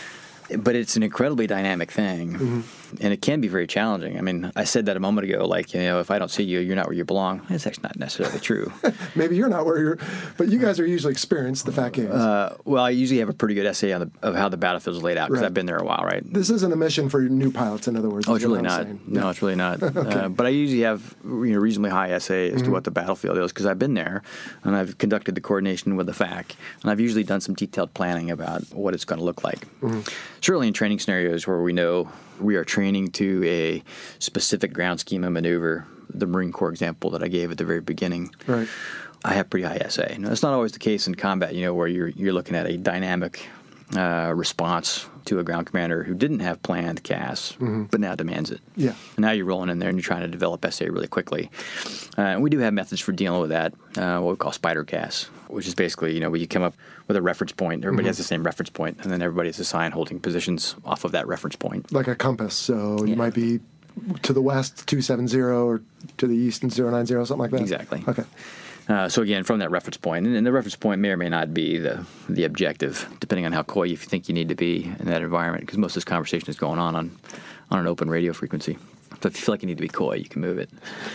But it's an incredibly dynamic thing, mm-hmm. and it can be very challenging. I mean, I said that a moment ago, like, you know, if I don't see you, you're not where you belong. It's actually not necessarily true. Maybe you're not where you're, but you guys are usually experienced, the F A C As. Uh, well, I usually have a pretty good essay on the, of how the battlefield's laid out, because right. I've been there a while, right? This isn't a mission for new pilots, in other words. Oh, it's really not. No, yeah. it's really not. okay. uh, but I usually have, you know, reasonably high essay as mm-hmm. to what the battlefield is, because I've been there, and I've conducted the coordination with the F A C, and I've usually done some detailed planning about what it's going to look like. Mm-hmm. Certainly in training scenarios, where we know we are training to a specific ground schema maneuver, the Marine Corps example that I gave at the very beginning, right. I have pretty high S A. Now, that's not always the case in combat, you know, where you're you're looking at a dynamic uh, response to a ground commander who didn't have planned C A S, mm-hmm. but now demands it. Yeah. And now you're rolling in there and you're trying to develop S A really quickly. Uh, and we do have methods for dealing with that, uh, what we call spider C A S, which is basically, you know, where you come up with a reference point. Everybody mm-hmm. has the same reference point, and then everybody is assigned holding positions off of that reference point. Like a compass. So yeah. you might be to the west two seven zero or to the east and zero nine zero, something like that. Exactly. Okay. Uh, so again, from that reference point, and, and the reference point may or may not be the the objective, depending on how coy you think you need to be in that environment, because most of this conversation is going on on, on an open radio frequency. So if you feel like you need to be coy, you can move it.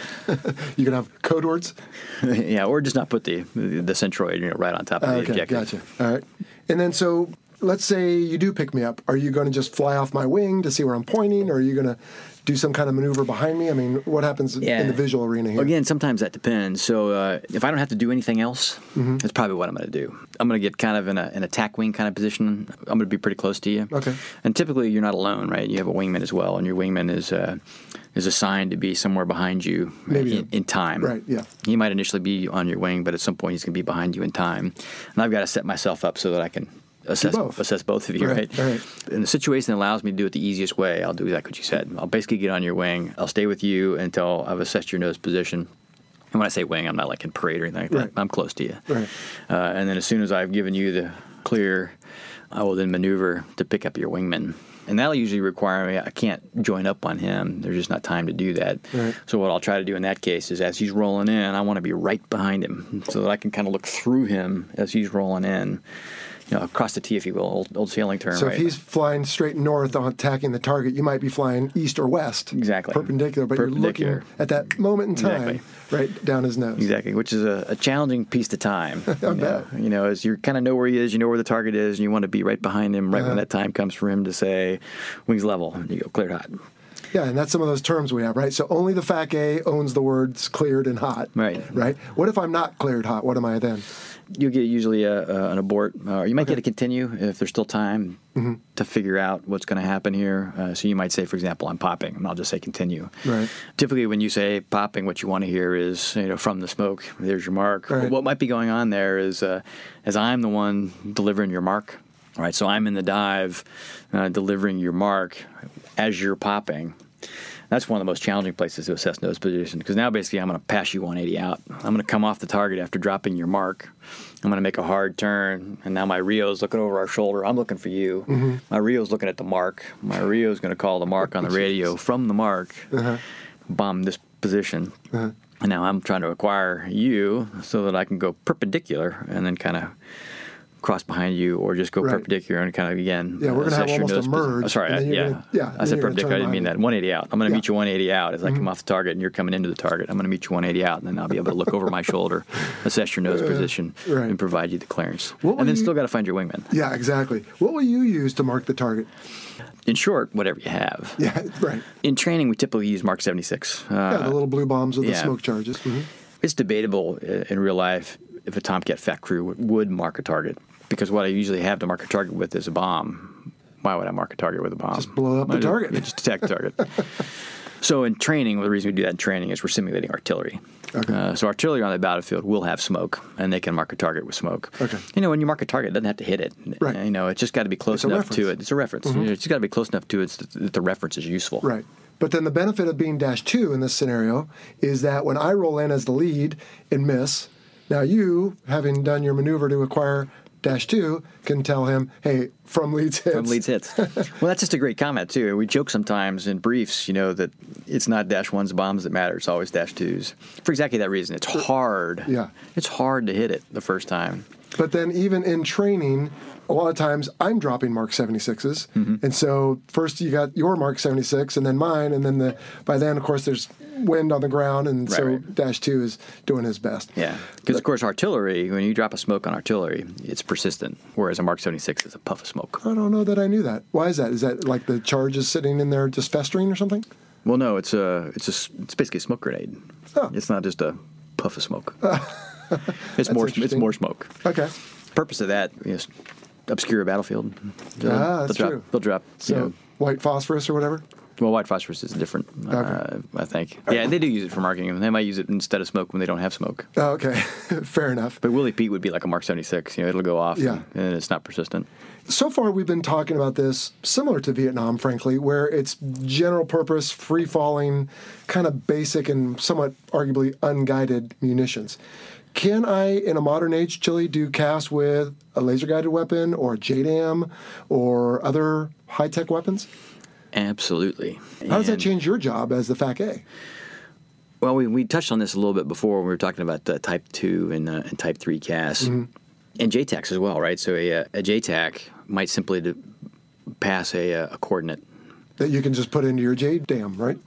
You can have code words? Yeah, or just not put the the centroid, you know, right on top of the Okay, objective. gotcha. All right. And then so let's say you do pick me up. Are you going to just fly off my wing to see where I'm pointing, or are you going to do some kind of maneuver behind me? I mean, what happens Yeah. in the visual arena here? Again, sometimes that depends. So uh, if I don't have to do anything else, Mm-hmm. that's probably what I'm going to do. I'm going to get kind of in a, an attack wing kind of position. I'm going to be pretty close to you. Okay. And typically you're not alone, right? You have a wingman as well, and your wingman is uh, is assigned to be somewhere behind you Maybe in, in time. Right, yeah. He might initially be on your wing, but at some point he's going to be behind you in time. And I've got to set myself up so that I can assess both. assess both of you, Right, right? right. In the situation that allows me to do it the easiest way, I'll do exactly what you said. I'll basically get on your wing. I'll stay with you until I've assessed your nose position. And when I say wing, I'm not like in parade or anything like that. Right. I'm close to you. Right. Uh, and then as soon as I've given you the clear, I will then maneuver to pick up your wingman. And that'll usually require me, I can't join up on him. There's just not time to do that. Right. So what I'll try to do in that case is as he's rolling in, I want to be right behind him so that I can kind of look through him as he's rolling in. You know, across the T, if you will, old, old sailing term. So right? if he's flying straight north on attacking the target, you might be flying east or west. Exactly. Perpendicular, but Perpendicular. you're looking at that moment in time Exactly. right down his nose. Exactly, which is a, a challenging piece to time. You know, bet. you know, as you kind of know where he is, you know where the target is, and you want to be right behind him right Uh-huh. when that time comes for him to say, wings level, and you go cleared hot. Yeah, and that's some of those terms we have, right? So only the F A C A owns the words cleared and hot. Right. Right? What if I'm not cleared hot? What am I then? You get usually a, a, an abort, uh, or you might Okay. get a continue if there's still time Mm-hmm. to figure out what's going to happen here. Uh, so you might say, for example, I'm popping, and I'll just say continue. Right. Typically, when you say popping, what you want to hear is, you know, from the smoke, there's your mark. Right. What might be going on there is, uh, as I'm the one delivering your mark, all right, so I'm in the dive uh, delivering your mark as you're popping. That's one of the most challenging places to assess nose position because now basically I'm going to pass you one eighty out. I'm going to come off the target after dropping your mark. I'm going to make a hard turn, and now my Rio's looking over our shoulder. I'm looking for you. Mm-hmm. My Rio's looking at the mark. My Rio's going to call the mark on the radio from the mark, Uh-huh. bomb this position. Uh-huh. And now I'm trying to acquire you so that I can go perpendicular and then kind of cross behind you or just go Right. perpendicular and kind of, again, Yeah, we're gonna have assess your almost a nose posi- merge, Oh, sorry, and then I, you're yeah. gonna- yeah, I then said you're gonna perpendicular. I didn't turn mean behind that. one eighty out. I'm going to Yeah. meet you one eighty out as I come off the target and you're coming into the target. I'm going to meet you one eighty out, and then I'll be able to look over my shoulder, assess your nose position, right. and provide you the clearance. What will And then you- still got to find your wingman. Yeah, exactly. What will you use to mark the target? In short, whatever you have. Yeah, right. In training, we typically use Mark seventy-six. Uh, Yeah, the little blue bombs with the yeah. smoke charges. Mm-hmm. It's debatable uh, in real life if a Tomcat F A C crew would, would mark a target because what I usually have to mark a target with is a bomb. Why would I mark a target with a bomb? Just blow up the I just- target. yeah, just attack the target. So in training, well, the reason we do that in training is we're simulating artillery. Okay. Uh, so artillery on the battlefield will have smoke, and they can mark a target with smoke. Okay. You know, when you mark a target, it doesn't have to hit it. Right. You know, it's just got to be close It's a enough reference. to it. It's a reference. Mhm. You know, it's got to be close enough to it so that the reference is useful. Right. But then the benefit of being dash two in this scenario is that when I roll in as the lead and miss, now you, having done your maneuver to acquire dash two, can tell him, hey, from leads hits. From leads hits. Well, that's just a great comment, too. We joke sometimes in briefs, you know, that it's not dash ones bombs that matter. It's always dash twos. For exactly that reason. It's hard. Yeah. It's hard to hit it the first time. But then even in training, a lot of times I'm dropping Mark seventy-sixes. Mm-hmm. And so first you got your Mark seventy-six and then mine. And then the by then, of course, there's wind on the ground. And Right, so right. dash two is doing his best. Yeah. Because, of course, artillery, when you drop a smoke on artillery, it's persistent, whereas a Mark seventy-six is a puff of smoke. I don't know that I knew that. Why is that? Is that like the charge is sitting in there just festering or something? Well, no, it's a, it's a, it's basically a smoke grenade. Oh. It's not just a puff of smoke. it's more, it's interesting. more smoke. Okay. Purpose of that is obscure a battlefield. They'll- Ah, that's they'll drop, true. They'll drop, So you know, white phosphorus or whatever? well, white phosphorus is different, uh, I think. Yeah, they do use it for marking them. They might use it instead of smoke when they don't have smoke. Oh, okay. Fair enough. But Willie Pete would be like a Mark seventy-six. You know, it'll go off, Yeah. and, and it's not persistent. So far, we've been talking about this similar to Vietnam, frankly, where it's general purpose, free falling, kind of basic and somewhat arguably unguided munitions. Can I, in a modern age, Chile, do cast with a laser guided weapon or J DAM or other high tech weapons? Absolutely. How does that And- change your job as the F A C A? Well, we, we touched on this a little bit before when we were talking about uh, Type two and, uh, and Type three casts. Mm-hmm. And J TACs as well, right? So a, a J TAC might simply to pass a, a coordinate. That you can just put into your J DAM, right?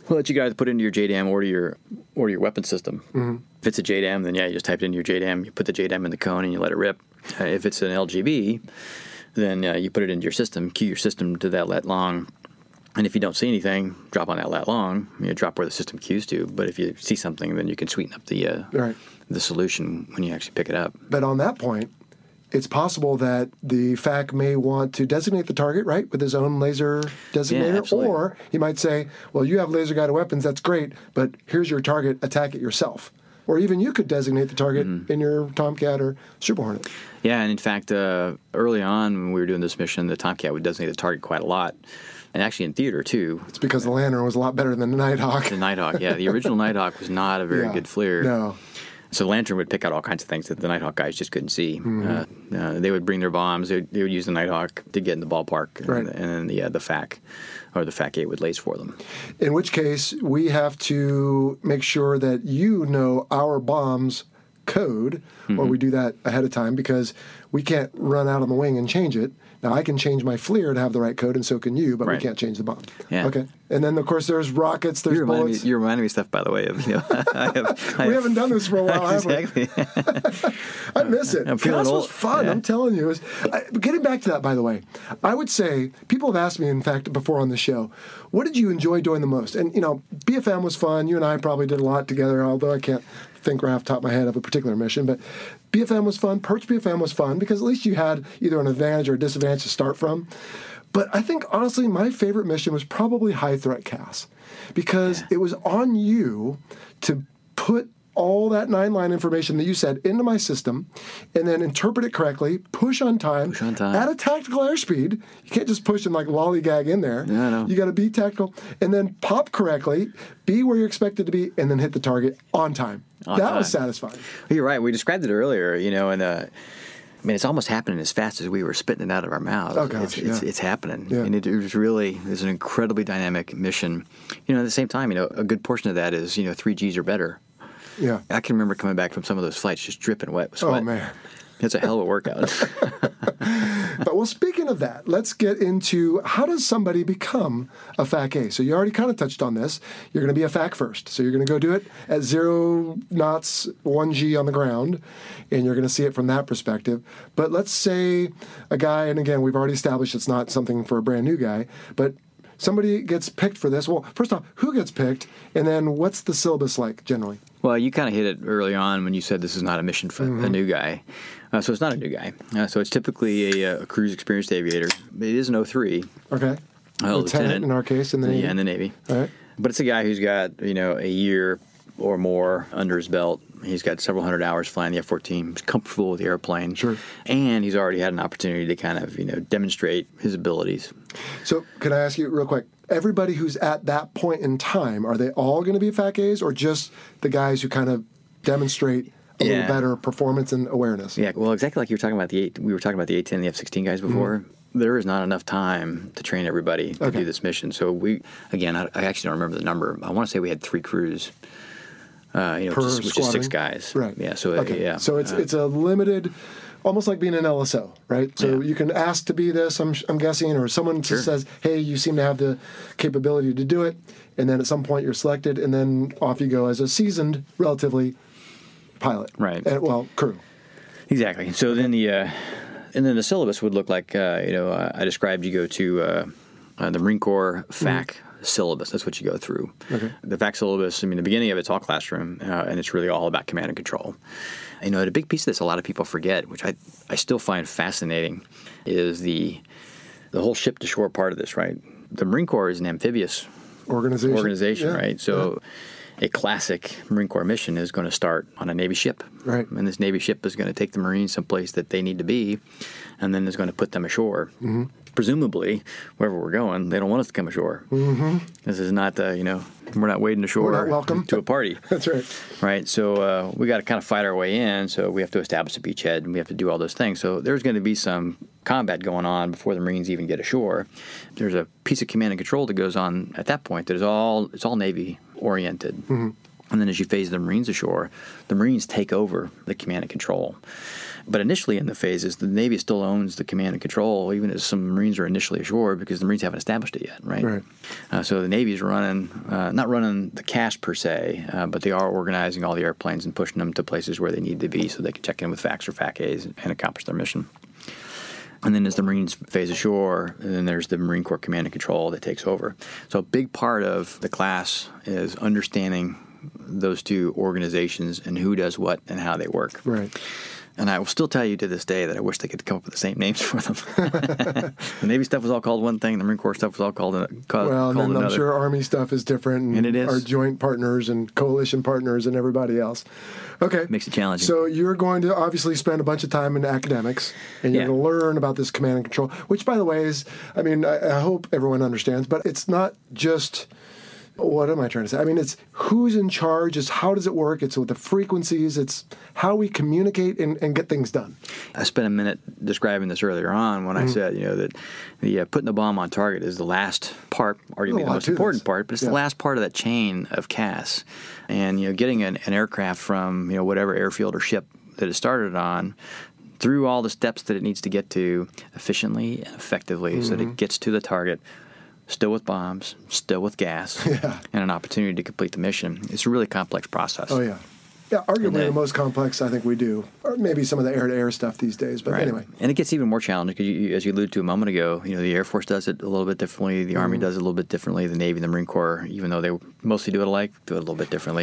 We'll let you guys put into your J DAM or to your or to your weapon system. Mm-hmm. If it's a J DAM, then yeah, you just type it into your J DAM. You put the J DAM in the cone and you let it rip. Uh, if it's an L G B, then uh, you put it into your system, cue your system to that lat long. And if you don't see anything, drop on that lat long. You know, drop where the system cues to. But if you see something, then you can sweeten up the uh, right. the solution when you actually pick it up. But on that point, it's possible that the F A C may want to designate the target, right, with his own laser designator. Yeah, or he might say, well, you have laser-guided weapons, that's great, but here's your target, attack it yourself. Or even you could designate the target mm-hmm. in your Tomcat or Super Hornet. Yeah, and in fact, uh, early on when we were doing this mission, the Tomcat would designate the target quite a lot. And actually in theater, too. It's because the Lantern was a lot better than the Nighthawk. The Nighthawk, yeah. The original Nighthawk was not a very yeah, good FLIR. No. So the Lantern would pick out all kinds of things that the Nighthawk guys just couldn't see. Mm-hmm. Uh, uh, they would bring their bombs. They would, they would use the Nighthawk to get in the ballpark. Right. And, and then the, uh, the F A C, or the F A C eight would lace for them. In which case, we have to make sure that you know our bomb's code, mm-hmm. or we do that ahead of time, because we can't run out on the wing and change it. Now, I can change my FLIR to have the right code, and so can you, but right. we can't change the bomb. Yeah. Okay. And then, of course, there's rockets, there's you're bullets. Me, you're reminding me stuff, by the way. Of, you know, I have, I we have, haven't done this for a while, exactly. have we? I miss it. I'm feeling This was old. fun, Yeah. I'm telling you. It was, I, getting back to that, by the way, I would say, people have asked me, in fact, before on the show, what did you enjoy doing the most? And, you know, B F M was fun. You and I probably did a lot together, although I can't think right off the top of my head of a particular mission. But B F M was fun. Perch B F M was fun because at least you had either an advantage or a disadvantage to start from. But I think, honestly, my favorite mission was probably High Threat C A S because yeah. it was on you to put all that nine-line information that you said into my system and then interpret it correctly, push on time, push on time. at a tactical airspeed. You can't just push and like lollygag in there. Yeah, no. You got to be tactical and then pop correctly, be where you're expected to be, and then hit the target on time. On that time. was satisfying. You're right. We described it earlier, you know, and uh, I mean, it's almost happening as fast as we were spitting it out of our mouths. Oh, gosh, it's, it's, yeah. it's happening. Yeah. And it, it was really, it was an incredibly dynamic mission. You know, at the same time, you know, a good portion of that is, you know, three Gs or better. Yeah. I can remember coming back from some of those flights just dripping wet with sweat. Oh, man. It's a hell of a workout. But, well, speaking of that, let's get into how does somebody become a F A C A? So you already kind of touched on this. You're going to be a F A C first. So you're going to go do it at zero knots, one G on the ground, and you're going to see it from that perspective. But let's say a guy, and again, we've already established it's not something for a brand new guy, but somebody gets picked for this. Well, first off, who gets picked? And then what's the syllabus like generally? Well, you kind of hit it early on when you said this is not a mission for mm-hmm. a new guy. Uh, so it's not a new guy. Uh, so it's typically a, a cruise experienced aviator. It is an O three. Okay. Uh, lieutenant, lieutenant in our case, in the Navy. Yeah, in the Navy. All right. But it's a guy who's got, you know, a year or more under his belt. He's got several hundred hours flying the F fourteen. He's comfortable with the airplane. Sure. And he's already had an opportunity to kind of, you know, demonstrate his abilities. So can I ask you real quick, everybody who's at that point in time, are they all going to be F A C As or just the guys who kind of demonstrate a yeah. little better performance and awareness? Yeah, well, exactly like you were talking about the eight, we were talking about the A ten and the F sixteen guys before. Mm-hmm. There is not enough time to train everybody to okay. do this mission. So we, again, I, I actually don't remember the number. I want to say we had three crews. Uh, you know, Per which, is, which is six guys. Right. Yeah. So okay. yeah. So it's uh, it's a limited, almost like being an L S O, right? So yeah. you can ask to be this. I'm I'm guessing, or someone Sure. just says, "Hey, you seem to have the capability to do it," and then at some point you're selected, and then off you go as a seasoned, relatively pilot. Right. And, well, crew. Exactly. So then the uh, and then the syllabus would look like uh, you know uh, I described. You go to uh, uh, the Marine Corps F A C. Mm-hmm. Syllabus. That's what you go through. Okay. The F A C syllabus, I mean, the beginning of it's all classroom, uh, and it's really all about command and control. You know, a big piece of this a lot of people forget, which I, I still find fascinating, is the the whole ship-to-shore part of this, right? The Marine Corps is an amphibious organization, organization yeah. right? So yeah. a classic Marine Corps mission is going to start on a Navy ship. Right. And this Navy ship is going to take the Marines someplace that they need to be, and then is going to put them ashore. Mm-hmm. Presumably, wherever we're going, they don't want us to come ashore. Mm-hmm. This is not, uh, you know, we're not wading ashore We're not welcome to a party. That's right. Right. So uh, we got to kind of fight our way in. So we have to establish a beachhead, and we have to do all those things. So there's going to be some combat going on before the Marines even get ashore. There's a piece of command and control that goes on at that point that is all it's all Navy oriented. Mm-hmm. And then as you phase the Marines ashore, the Marines take over the command and control. But initially in the phases, the Navy still owns the command and control, even as some Marines are initially ashore, because the Marines haven't established it yet, right? Right. Uh, so the Navy's running, uh, not running the cache per se, uh, but they are organizing all the airplanes and pushing them to places where they need to be so they can check in with FACs or FAC As and accomplish their mission. And then as the Marines phase ashore, and then there's the Marine Corps command and control that takes over. So a big part of the class is understanding those two organizations and who does what and how they work. Right. And I will still tell you to this day that I wish they could come up with the same names for them. The Navy stuff was all called one thing. The Marine Corps stuff was all called, called, well, and called then another. I'm sure Army stuff is different. And, and it is. Our joint partners and coalition partners and everybody else. Okay. Makes it challenging. So you're going to obviously spend a bunch of time in academics, and you're Yeah. going to learn about this command and control, which, by the way, is, I mean, I, I hope everyone understands, but it's not just... What am I trying to say? I mean, it's who's in charge, it's how does it work, it's with the frequencies, it's how we communicate and, and get things done. I spent a minute describing this earlier on when mm-hmm. I said, you know, that the uh, putting the bomb on target is the last part, arguably the most important part, but it's yeah. the last part of that chain of C A S. And, you know, getting an, an aircraft from, you know, whatever airfield or ship that it started on through all the steps that it needs to get to efficiently and effectively mm-hmm. so that it gets to the target, still with bombs, still with gas, yeah. and an opportunity to complete the mission. It's a really complex process. Oh, yeah. Yeah, arguably then, the most complex I think we do, or maybe some of the air-to-air stuff these days, but right. anyway. And it gets even more challenging because, you, as you alluded to a moment ago, you know, the Air Force does it a little bit differently, the mm-hmm. Army does it a little bit differently, the Navy and the Marine Corps, even though they mostly do it alike, do it a little bit differently.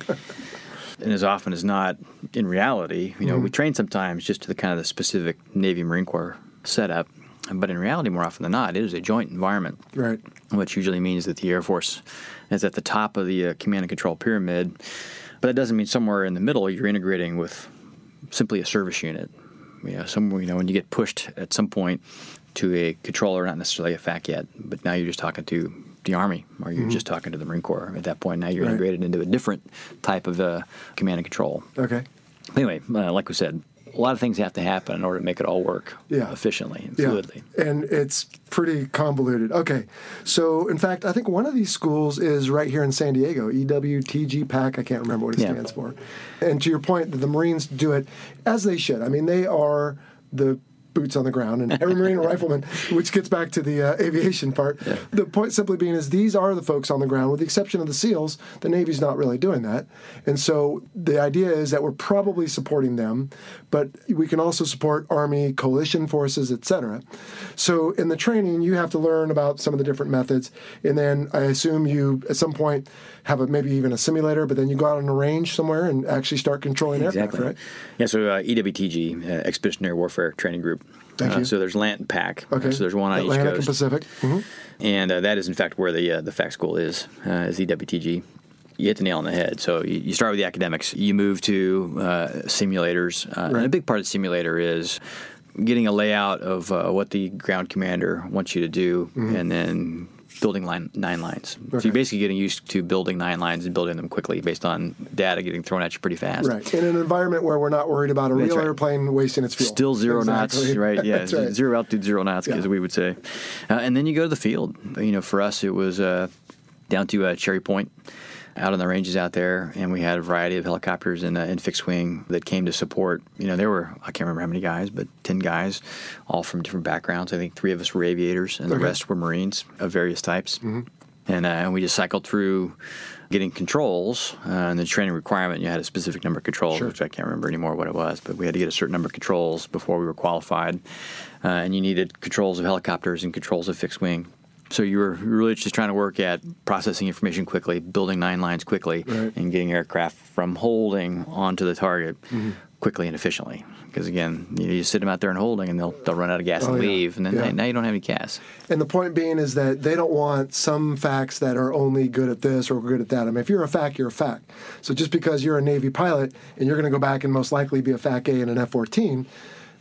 And as often as not, in reality, you know, mm-hmm. we train sometimes just to the kind of the specific Navy Marine Corps setup. But in reality, more often than not, it is a joint environment, right? Which usually means that the Air Force is at the top of the uh, command and control pyramid. But that doesn't mean somewhere in the middle you're integrating with simply a service unit. You know, somewhere, you know, when you get pushed at some point to a controller, not necessarily a FAC yet, but now you're just talking to the Army, or you're mm-hmm. just talking to the Marine Corps. At that point, now you're right. integrated into a different type of uh, command and control. Okay. Anyway, uh, like we said, a lot of things have to happen in order to make it all work yeah. efficiently and yeah. fluidly. And it's pretty convoluted. Okay. So, in fact, I think one of these schools is right here in San Diego, E W T G PAC. I can't remember what it yeah. stands for. And to your point, the Marines do it as they should. I mean, they are the boots on the ground, and every Marine rifleman, which gets back to the uh, aviation part. Yeah. The point simply being is these are the folks on the ground, with the exception of the SEALs. The Navy's not really doing that. And so the idea is that we're probably supporting them, but we can also support Army, coalition forces, et cetera. So in the training, you have to learn about some of the different methods, and then I assume you, at some point, have a, maybe even a simulator, but then you go out on a range somewhere and actually start controlling exactly. aircraft, right? Yeah, so uh, E W T G, uh, Expeditionary Warfare Training Group. Thank uh, you. So there's LANT and PAC. Okay. Uh, so there's one on Atlantic each coast. and Pacific. Mm-hmm. And uh, that is, in fact, where the uh, the FAC school is, uh, is E W T G. You hit the nail on the head. So you, you start with the academics. You move to uh, simulators. Uh, right. And a big part of the simulator is getting a layout of uh, what the ground commander wants you to do, mm-hmm. and then building line, nine lines. Okay. So you're basically getting used to building nine lines and building them quickly based on data getting thrown at you pretty fast. Right. In an environment where we're not worried about a That's real right. airplane wasting its fuel. Still zero exactly. knots, right? Yeah, That's right. Zero altitude, zero knots, as yeah. we would say. Uh, and then you go to the field. You know, for us, it was uh, down to uh, Cherry Point, out on the ranges out there, and we had a variety of helicopters and, uh, and fixed wing that came to support. You know, there were, I can't remember how many guys, but ten guys, all from different backgrounds. I think three of us were aviators, and okay. the rest were Marines of various types. Mm-hmm. And, uh, and we just cycled through getting controls, uh, and the training requirement, you had a specific number of controls, sure. which I can't remember anymore what it was, but we had to get a certain number of controls before we were qualified. Uh, and you needed controls of helicopters and controls of fixed wing. So you were really just trying to work at processing information quickly, building nine lines quickly, right. and getting aircraft from holding onto the target mm-hmm. quickly and efficiently. Because, again, you, you sit them out there and holding, and they'll they'll run out of gas oh, and yeah. leave, and then yeah. hey, now you don't have any gas. And the point being is that they don't want some FACs that are only good at this or good at that. I mean, if you're a FAC, you're a FAC. So just because you're a Navy pilot and you're going to go back and most likely be a FAC A in an F fourteen,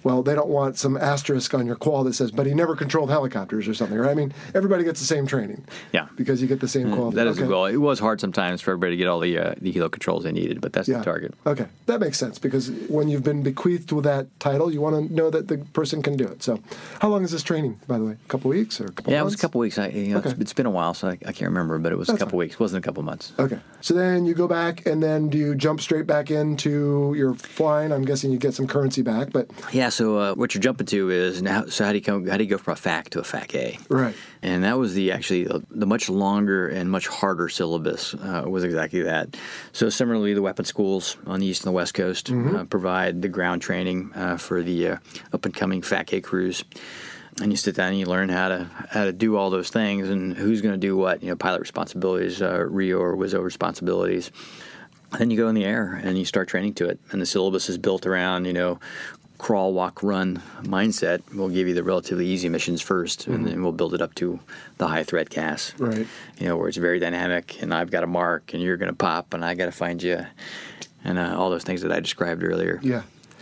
well, they don't want some asterisk on your qual that says, but he never controlled helicopters or something, right? I mean, everybody gets the same training. Yeah. Because you get the same qual. That is okay. the goal. It was hard sometimes for everybody to get all the uh, the helo controls they needed, but that's Yeah. the target. Okay. That makes sense, because when you've been bequeathed with that title, you want to know that the person can do it. So how long is this training, by the way? A couple weeks or a couple Yeah, months? it was a couple weeks. I, you know, Okay. it's, it's been a while, so I, I can't remember, but it was That's a couple fine. weeks. It wasn't a couple months. Okay. So then you go back, and then do you jump straight back into your flying? I'm guessing you get some currency back, but Yeah, so uh, what you're jumping to is now. So how do you come? How do you go from a F A C to a F A C A? right. And that was the actually uh, the much longer and much harder syllabus uh, was exactly that. So similarly, the weapon schools on the east and the west coast uh, provide the ground training uh, for the uh, up and coming F A C A crews. And you sit down and you learn how to how to do all those things and who's going to do what. You know, pilot responsibilities, uh, R I O or W I S O responsibilities. Then you go in the air and you start training to it. And the syllabus is built around, you know, crawl, walk, run mindset. We'll give you the relatively easy missions first, mm-hmm. and then we'll build it up to the high threat C A S. Right. You know, where it's very dynamic, and I've got a mark, and you're going to pop, and I got to find you, and uh, all those things that I described earlier. Yeah.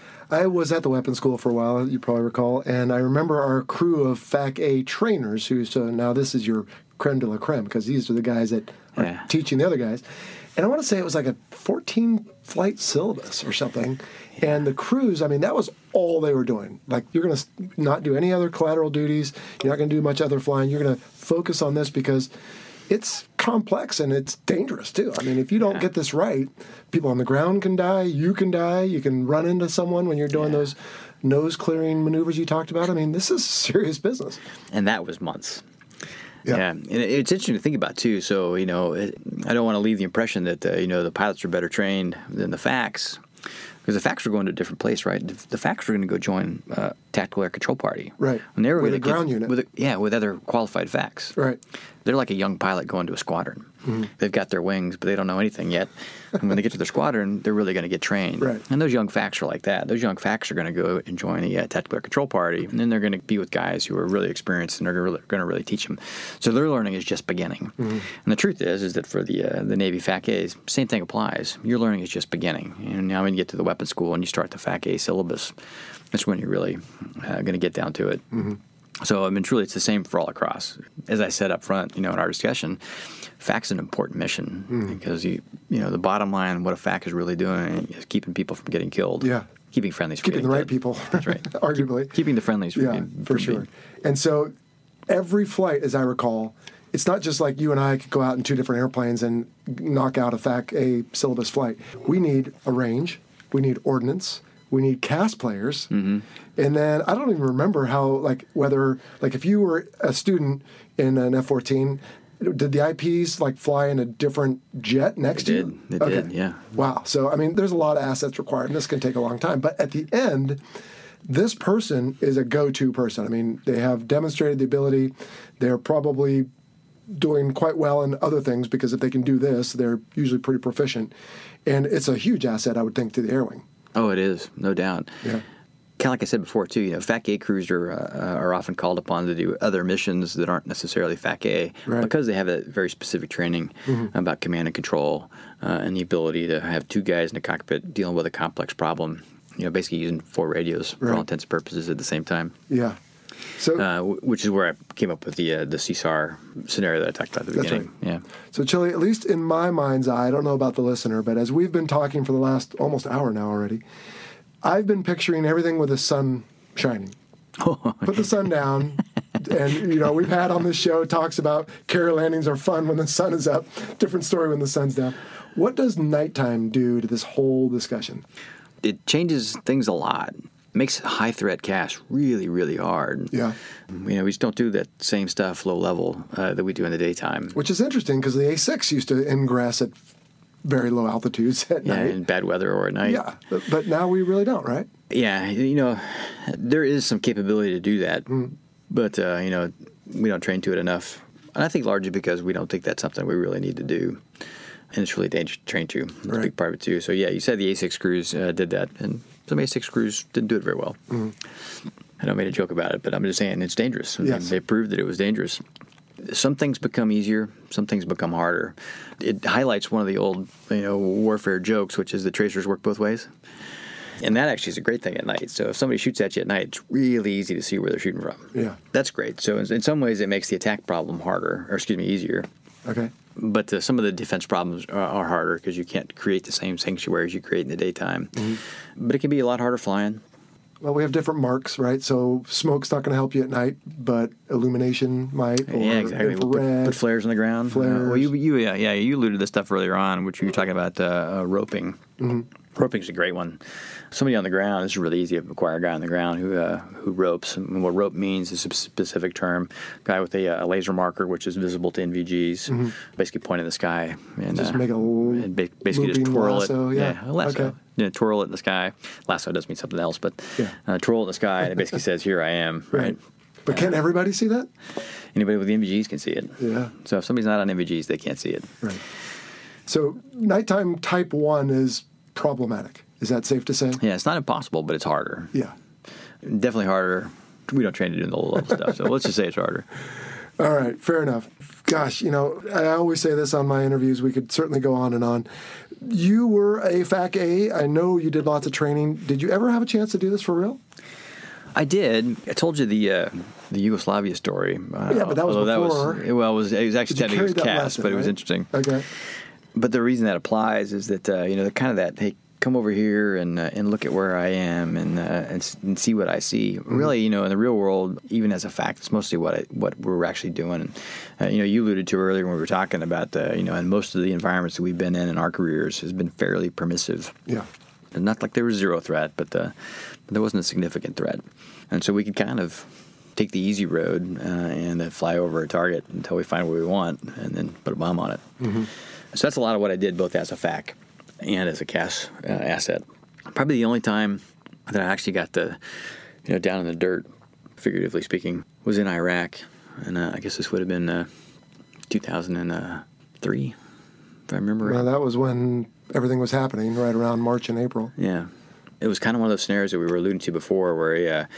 I was at the weapons school for a while, you probably recall, and I remember our crew of F A C A trainers who, so now this is your creme de la creme, because these are the guys that are Yeah. teaching the other guys. And I want to say it was like a fourteen flight syllabus or something. Yeah. And the crews, I mean, that was all they were doing. Like, you're going to not do any other collateral duties. You're not going to do much other flying. You're going to focus on this because it's complex and it's dangerous, too. I mean, if you don't Yeah. get this right, people on the ground can die. You can die. You can run into someone when you're doing Yeah. those nose-clearing maneuvers you talked about. I mean, this is serious business. And that was months. Yeah. Yeah, and it's interesting to think about too. So you know, it, I don't want to leave the impression that uh, you know the pilots are better trained than the F A Cs, because the F A Cs are going to a different place, right? The, the F A Cs are going to go join uh, Tactical Air Control Party, Right. And they were With going a to ground get, unit. with a, yeah, with other qualified F A Cs, Right. They're like a young pilot going to a squadron. Mm-hmm. They've got their wings, but they don't know anything yet. And when they get to their squadron, they're really going to get trained. Right. And those young F A Cs are like that. Those young F A Cs are going to go and join the uh, Tactical Air Control Party, and then they're going to be with guys who are really experienced, and they're going to really teach them. So their learning is just beginning. Mm-hmm. And the truth is, is that for the uh, the Navy F A C As, same thing applies. Your learning is just beginning. And now when you get to the weapons school and you start the F A C A syllabus, that's when you're really uh, going to get down to it. Mm-hmm. So, I mean, truly, it's the same for all across. As I said up front, you know, in our discussion, F A C is an important mission mm. because, you you know, the bottom line, what a F A C is really doing is keeping people from getting killed. Yeah. Keeping friendlies from Keeping getting the right killed. people. That's right. Arguably. Keep, keeping the friendlies from Yeah, getting for from sure. being- And so every flight, as I recall, it's not just like you and I could go out in two different airplanes and knock out a F A C A syllabus flight. We need a range. We need ordnance. We need C A S players. Mm-hmm. And then I don't even remember how, like, whether, like, if you were a student in an F fourteen, did the I Ps, like, fly in a different jet next They to did. you? They did, yeah. Wow. So, I mean, there's a lot of assets required, and this can take a long time. But at the end, this person is a go-to person. I mean, they have demonstrated the ability. They're probably doing quite well in other things, because if they can do this, they're usually pretty proficient. And it's a huge asset, I would think, to the air wing. Oh, it is, no doubt. Yeah. Kind of like I said before, too, you know, F A C A crews are, uh, are often called upon to do other missions that aren't necessarily F A C A Right. because they have a very specific training mm-hmm. about command and control uh, and the ability to have two guys in the cockpit dealing with a complex problem, you know, basically using four radios for Right. all intents and purposes at the same time. Yeah. So, Uh, w- which is where I came up with the uh, the C S A R scenario that I talked about at the That's beginning. right. Yeah. so Chili, at least in my mind's eye, I don't know about the listener, but as we've been talking for the last almost hour now already, I've been picturing everything with the sun shining. Put the sun down. And, you know, we've had on this show talks about carrier landings are fun when the sun is up. Different story when the sun's down. What does nighttime do to this whole discussion? It changes things a lot. Makes high threat C A S really, really hard. Yeah. You know, we just don't do that same stuff low level uh, that we do in the daytime. Which is interesting, because the A six used to ingress at very low altitudes at Yeah, night. in bad weather or at night. Yeah, but, but now we really don't, right? Yeah, you know, there is some capability to do that, mm. but, uh, you know, we don't train to it enough. And I think largely because we don't think that's something we really need to do. And it's really dangerous to train to. That's right. a big part of it, too. So, yeah, you said the A six crews uh, did that, and some A six crews didn't do it very well. Mm. I know I made a joke about it, but I'm just saying it's dangerous. Yes. They proved that it was dangerous. Some things become easier, some things become harder. It highlights one of the old, you know, warfare jokes, which is that tracers work both ways. And that actually is a great thing at night. So if somebody shoots at you at night, it's really easy to see where they're shooting from. Yeah. That's great. So in, in some ways, it makes the attack problem harder, or excuse me, easier. Okay. But uh, some of the defense problems are, are harder because you can't create the same sanctuaries you create in the daytime. Mm-hmm. But it can be a lot harder flying. Well, we have different marks, right? So smoke's not going to help you at night, but illumination might. Or yeah, exactly. We'll put, put flares on the ground. Flares. Uh, well, you, you, yeah, yeah, you alluded to this stuff earlier on, which you were talking about uh, uh, roping. Mm-hmm. Roping's a great one. Somebody on the ground, this is really easy to acquire a guy on the ground who uh, who ropes. And what rope means is a specific term. Guy with a, a laser marker, which is visible to N V Gs, mm-hmm. basically point in the sky. And, just uh, make a and basically just twirl lasso, it. Yeah, yeah a lasso. Okay. Yeah, twirl it in the sky. Lasso does mean something else, but yeah. uh, twirl it in the sky, and it basically says, here I am. Right. right? But can't everybody see that? Anybody with the N V Gs can see it. Yeah. So if somebody's not on N V Gs, they can't see it. Right. So nighttime type one is problematic. Is that safe to say? Yeah, it's not impossible, but it's harder. Yeah. Definitely harder. We don't train to do the low level stuff, so let's just say it's harder. All right, fair enough. Gosh, you know, I always say this on my interviews. We could certainly go on and on. You were a F A C A. I know you did lots of training. Did you ever have a chance to do this for real? I did. I told you the uh, the Yugoslavia story. Uh, yeah, but that was before. That was, well, it was, it was actually technically it was cast, lesson, but it was right? interesting. Okay. But the reason that applies is that, uh, you know, the kind of that, hey, come over here and uh, and look at where I am and, uh, and and see what I see. Mm-hmm. Really, you know, in the real world, even as a fact, it's mostly what I, what we're actually doing. And, uh, you know, you alluded to earlier when we were talking about, uh, you know, and most of the environments that we've been in in our careers has been fairly permissive. Yeah. And not like there was zero threat, but, uh, but there wasn't a significant threat. And so we could kind of take the easy road uh, and uh, fly over a target until we find what we want and then put a bomb on it. Mm-hmm. So that's a lot of what I did, both as a F A C and as a C A S uh, asset. Probably the only time that I actually got the, you know, down in the dirt, figuratively speaking, was in Iraq. And uh, I guess this would have been uh, two thousand three, if I remember right. Well, that was when everything was happening, right around March and April. Yeah. It was kind of one of those scenarios that we were alluding to before where uh,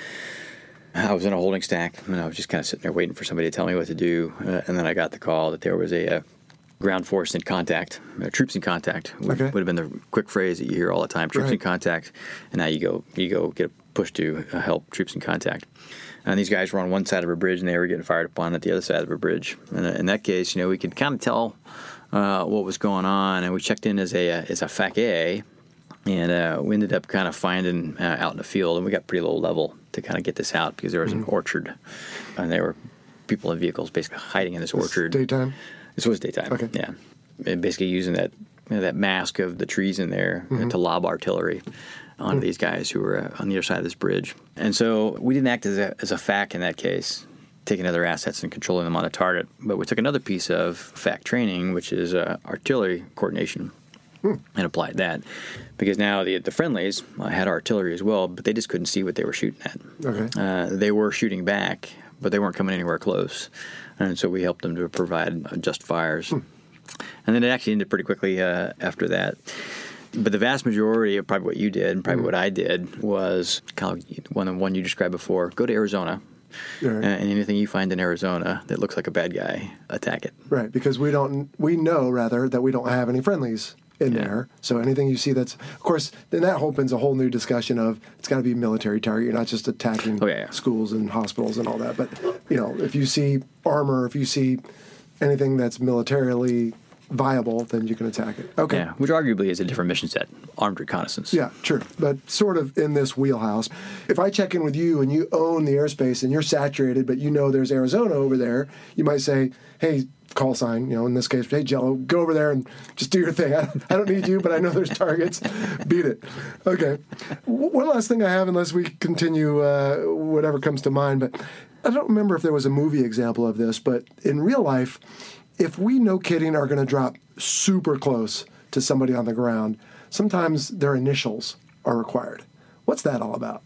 I was in a holding stack, and I was just kind of sitting there waiting for somebody to tell me what to do. Uh, and then I got the call that there was a... Uh, ground force in contact, uh, troops in contact would, okay. would have been the quick phrase that you hear all the time. Troops right. in contact, and now you go you go get a push to uh, help troops in contact. And these guys were on one side of a bridge, and they were getting fired upon at the other side of a bridge. And uh, in that case, you know, we could kind of tell uh, what was going on, and we checked in as a uh, as a F A C A, and uh, we ended up kind of finding uh, out in the field, and we got pretty low level to kind of get this out because there was mm-hmm. an orchard, and there were people in vehicles basically hiding in this, this orchard. Daytime. This was daytime. Okay. Yeah. And basically using that you know, that mask of the trees in there mm-hmm. to lob artillery onto mm-hmm. these guys who were uh, on the other side of this bridge. And so we didn't act as a, as a F A C in that case, taking other assets and controlling them on a target. But we took another piece of F A C training, which is uh, artillery coordination, mm. and applied that. Because now the the friendlies uh, had artillery as well, but they just couldn't see what they were shooting at. Okay. Uh, they were shooting back, but they weren't coming anywhere close. And so we helped them to provide just fires. Hmm. And then it actually ended pretty quickly uh, after that. But the vast majority of probably what you did and probably mm. what I did was kind of one, the one you described before. Go to Arizona. Right. Uh, and anything you find in Arizona that looks like a bad guy, attack it. Right, because we don't, we know, rather, that we don't have any friendlies in yeah. there. So anything you see that's, of course, then that opens a whole new discussion of it's got to be a military target. You're not just attacking oh, yeah, yeah. schools and hospitals and all that. But, you know, if you see armor, if you see anything that's militarily viable, then you can attack it. Okay. Yeah, which arguably is a different mission set, armed reconnaissance. Yeah, true. But sort of in this wheelhouse. If I check in with you and you own the airspace and you're saturated, but you know there's Arizona over there, you might say, hey, call sign, you know, in this case, hey, Jello, go over there and just do your thing. I, I don't need you, but I know there's targets. Beat it. Okay. W- one last thing I have, unless we continue uh, whatever comes to mind, but I don't remember if there was a movie example of this, but in real life, if we, no kidding, are going to drop super close to somebody on the ground, sometimes their initials are required. What's that all about?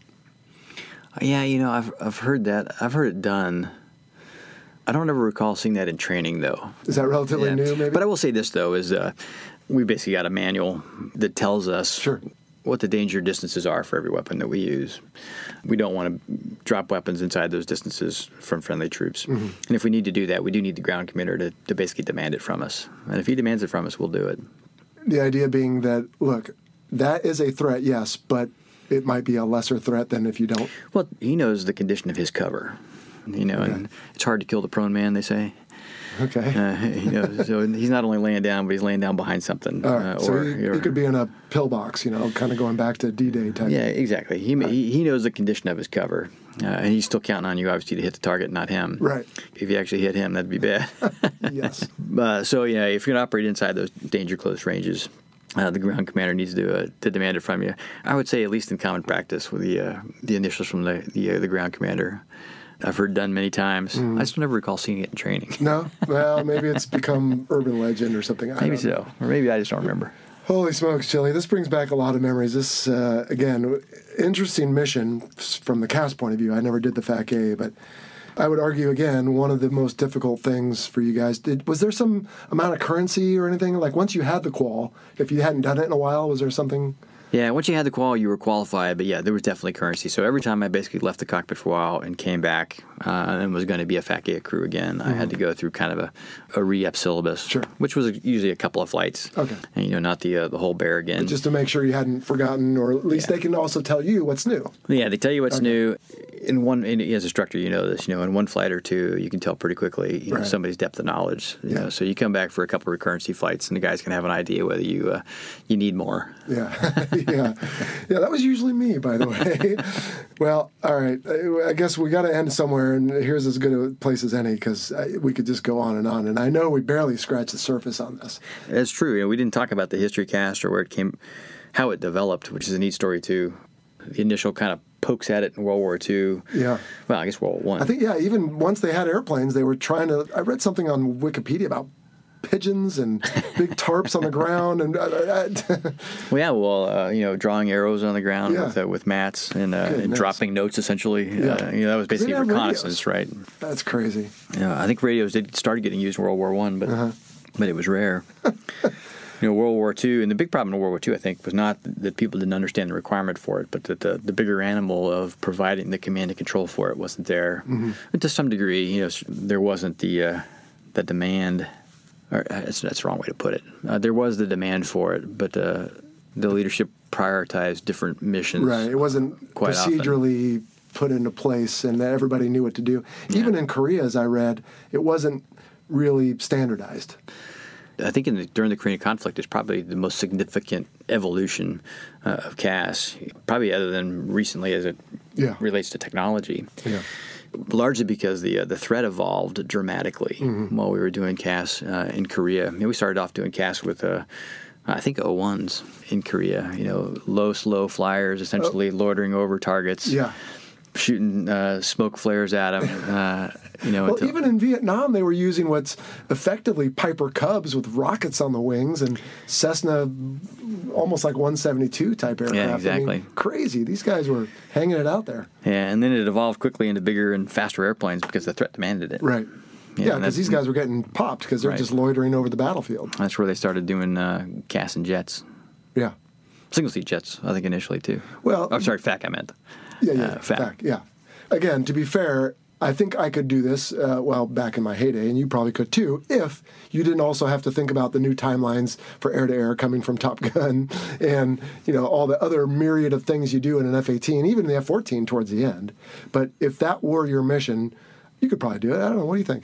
Yeah, you know, I've I've heard that. I've heard it done. I don't ever recall seeing that in training, though. Is that relatively yeah. new, maybe? But I will say this, though, is uh, we basically got a manual that tells us sure. what the danger distances are for every weapon that we use. We don't want to drop weapons inside those distances from friendly troops. Mm-hmm. And if we need to do that, we do need the ground commander to, to basically demand it from us. And if he demands it from us, we'll do it. The idea being that, look, that is a threat, yes, but it might be a lesser threat than if you don't. Well, he knows the condition of his cover, you know, Okay. and it's hard to kill the prone man, they say. Okay. Uh, you know, so he's not only laying down, but he's laying down behind something. All right. Uh, so or, he, or- he could be in a pillbox, you know, kind of going back to D-Day type. Yeah, exactly. He, he he knows the condition of his cover, uh, and he's still counting on you, obviously, to hit the target, not him. Right. If you actually hit him, that'd be bad. Yes. Uh, so yeah, if you're going to operate inside those danger close ranges, uh, the ground commander needs to uh, to demand it from you. I would say, at least in common practice, with the uh, the initials from the the, uh, the ground commander. I've heard done many times. Mm. I just never recall seeing it in training. No? Well, maybe it's become urban legend or something. I Maybe don't know. so, or maybe I just don't remember. Holy smokes, Chili. This brings back a lot of memories. This, uh, again, interesting mission from the C A S point of view. I never did the F A C A, but I would argue, again, one of the most difficult things for you guys. Did, was there some amount of currency or anything? Like, once you had the qual, if you hadn't done it in a while, was there something? Yeah, once you had the qual, you were qualified, but yeah, there was definitely currency. So every time I basically left the cockpit for a while and came back uh, and was going to be a F A C A crew again, mm-hmm. I had to go through kind of a, a re-up syllabus, Sure. which was usually a couple of flights. Okay. And, you know, not the uh, the whole bear again. But just to make sure you hadn't forgotten, or at least Yeah. they can also tell you what's new. Yeah, they tell you what's Okay. new. In one, in, as a instructor, you know this. You know, in one flight or two, you can tell pretty quickly you know, Right. somebody's depth of knowledge. You Yeah. know, so you come back for a couple of recurrency flights, and the guys can have an idea whether you uh, you need more. Yeah, yeah, yeah. That was usually me, by the way. Well, all right. I guess we got to end somewhere, and here's as good a place as any because we could just go on and on. And I know we barely scratched the surface on this. That's true. You know, we didn't talk about the history cast or where it came, how it developed, which is a neat story too. The initial kind of pokes at it in World War Two. Yeah. Well, I guess World War One. I think, yeah, even once they had airplanes, they were trying to. I read something on Wikipedia about pigeons and big tarps on the ground, and uh, uh, Well, yeah. Well, uh, you know, drawing arrows on the ground Yeah. with uh, with mats and, uh, and Goodness. dropping notes essentially. Yeah. Uh, you know, that was 'Cause they basically didn't have reconnaissance, right? that's crazy. Yeah, I think radios did start getting used in World War One, but Uh-huh. but it was rare. You know, World War Two, and the big problem in World War Two, I think, was not that people didn't understand the requirement for it, but that the, the bigger animal of providing the command and control for it wasn't there. Mm-hmm. And to some degree, you know, s- there wasn't the uh, the demand. Or uh, that's, that's the wrong way to put it. Uh, there was the demand for it, but uh, the leadership prioritized different missions. Right. It wasn't Quite often. procedurally put into place, and that everybody knew what to do. Even in Korea, as I read, it wasn't really standardized. I think in the, during the Korean conflict is probably the most significant evolution uh, of C A S, probably other than recently as it Yeah. relates to technology. Yeah. Largely because the uh, the threat evolved dramatically Mm-hmm. while we were doing C A S uh, in Korea. I mean, we started off doing C A S with, uh, I think, O ones in Korea. You know, low, slow flyers, essentially loitering over targets, Oh. Yeah. shooting uh, smoke flares at them. Uh, you know, Well, until- even in Vietnam, they were using what's effectively Piper Cubs with rockets on the wings and Cessna, almost like one seventy-two type aircraft. I exactly. mean, crazy. These guys were hanging it out there. yeah, and then it evolved quickly into bigger and faster airplanes because the threat demanded it. Right. Yeah, Yeah, and because that's- these guys were getting popped because they're Right. just loitering over the battlefield. That's where they started doing uh, C A S and jets. Yeah. Single seat jets, I think, initially, too. Well- I'm sorry, F A C, I meant. Yeah, yeah, Uh, fact. fact, yeah. Again, to be fair, I think I could do this, uh, well, back in my heyday, and you probably could too, if you didn't also have to think about the new timelines for air-to-air coming from Top Gun and, you know, all the other myriad of things you do in an F eighteen, even the F fourteen towards the end. But if that were your mission, you could probably do it. I don't know. What do you think?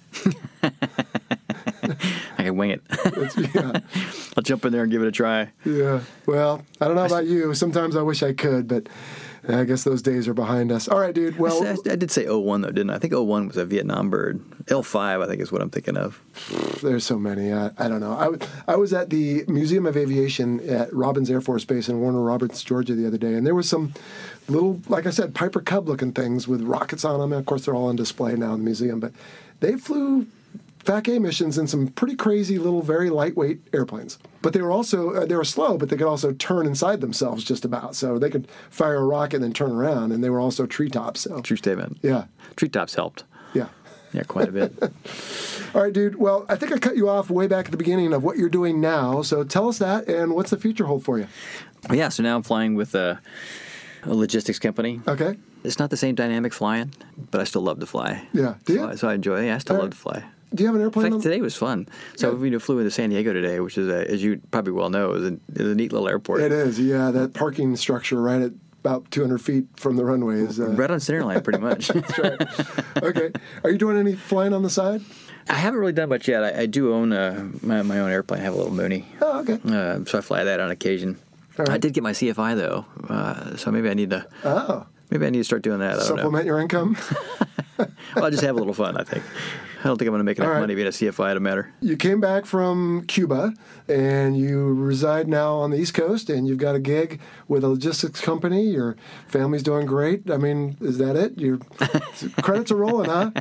I can wing it. It's, yeah, I'll jump in there and give it a try. yeah. Well, I don't know about you. Sometimes I wish I could, but I guess those days are behind us. All right, dude. Well, I, I did say O one, though, didn't I? I think O one was a Vietnam bird. L five, I think, is what I'm thinking of. there's so many. I, I don't know. I, w- I was at the Museum of Aviation at Robins Air Force Base in Warner Robins, Georgia, the other day, and there was some little, like I said, Piper Cub looking things with rockets on them. And of course, they're all on display now in the museum, but they flew F A C A missions in some pretty crazy little, very lightweight airplanes. But they were also, uh, they were slow, but they could also turn inside themselves just about. So they could fire a rocket and then turn around, and they were also treetops. So, True statement. yeah, Treetops helped. yeah. Yeah, quite a bit. All right, dude. Well, I think I cut you off way back at the beginning of what you're doing now. So tell us that, and what's the future hold for you? Well, yeah, so now I'm flying with a, a logistics company. Okay. It's not the same dynamic flying, but I still love to fly. Yeah. Do you? So, I- so I enjoy it. Yeah, I still All love right. to fly. Do you have an In airplane? fact, on- today was fun. So Yeah. we you know, flew into San Diego today, which is, a, as you probably well know, is a, is a neat little airport. It is. Yeah, that parking structure right at about two hundred feet from the runway. Is uh, Right on center line, pretty much. That's right. Okay. Are you doing any flying on the side? I haven't really done much yet. I, I do own uh, my, my own airplane. I have a little Mooney. Oh, okay. Uh, so I fly that on occasion. All right. I did get my C F I, though, uh, so maybe I need to Oh. maybe I need to start doing that. I don't Supplement your income? know. Well, I'll just have a little fun, I think. I don't think I'm going to make enough All right. money being a C F I to matter. You came back from Cuba, and you reside now on the East Coast, and you've got a gig with a logistics company. Your family's doing great. I mean, is that it? Your credits are rolling, huh?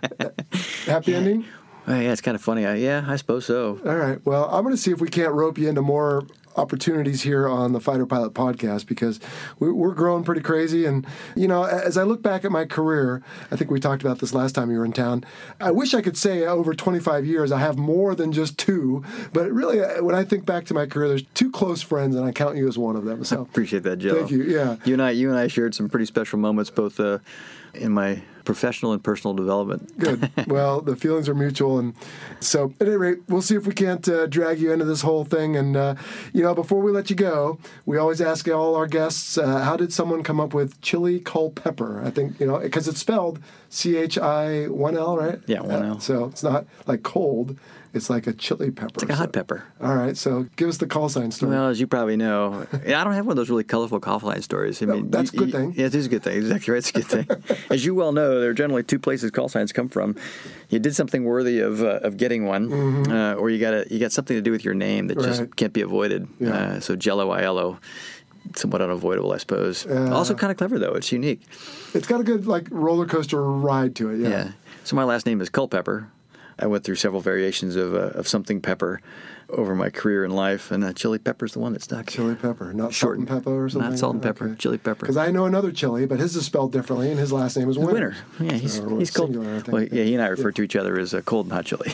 Happy ending? Well, yeah, it's kind of funny. I, yeah, I suppose so. All right. Well, I'm going to see if we can't rope you into more opportunities here on the Fighter Pilot podcast, because we, we're growing pretty crazy. And, you know, as I look back at my career, I think we talked about this last time you were in town. I wish I could say over twenty-five years I have more than just two, but really, when I think back to my career, there's two close friends, and I count you as one of them. So Appreciate that, Joe. Thank you. Yeah. You and I, you and I shared some pretty special moments, both uh, in my professional and personal development. Good. Well, the feelings are mutual, and so at any rate, we'll see if we can't uh, drag you into this whole thing. And uh, you know, before we let you go, we always ask all our guests, uh, how did someone come up with chili Culpeper? I think, you know, because it's spelled C H I one L, right? Yeah, one L. Uh, so it's not like cold; it's like a chili pepper. It's like a hot So- pepper. All right. So give us the call sign story. Well, as you probably know, yeah, I don't have one of those really colorful call line stories. I No, mean, that's a you- good thing. Yeah, it is a good thing. Exactly right. It's a good thing. As you well know, there are generally two places call signs come from. You did something worthy of uh, of getting one, uh, or you got a, you got something to do with your name that just Right. can't be avoided. Yeah. Uh, so Jello Aiello, somewhat unavoidable, I suppose. Yeah. Also kind of clever though. It's unique. It's got a good like roller coaster ride to it. Yeah. Yeah. So my last name is Culpepper. I went through several variations of uh, of something pepper over my career in life, and uh, chili pepper's the one that stuck. Chili pepper, not salt Shortened. and pepper or something. Not salt and pepper, chili pepper. Because I know another chili, but his is spelled differently, and his last name is Winter. Winner. Yeah, he's Or he's cold. singular, I think. Well, yeah, he and I refer to each other as uh, cold and hot chili.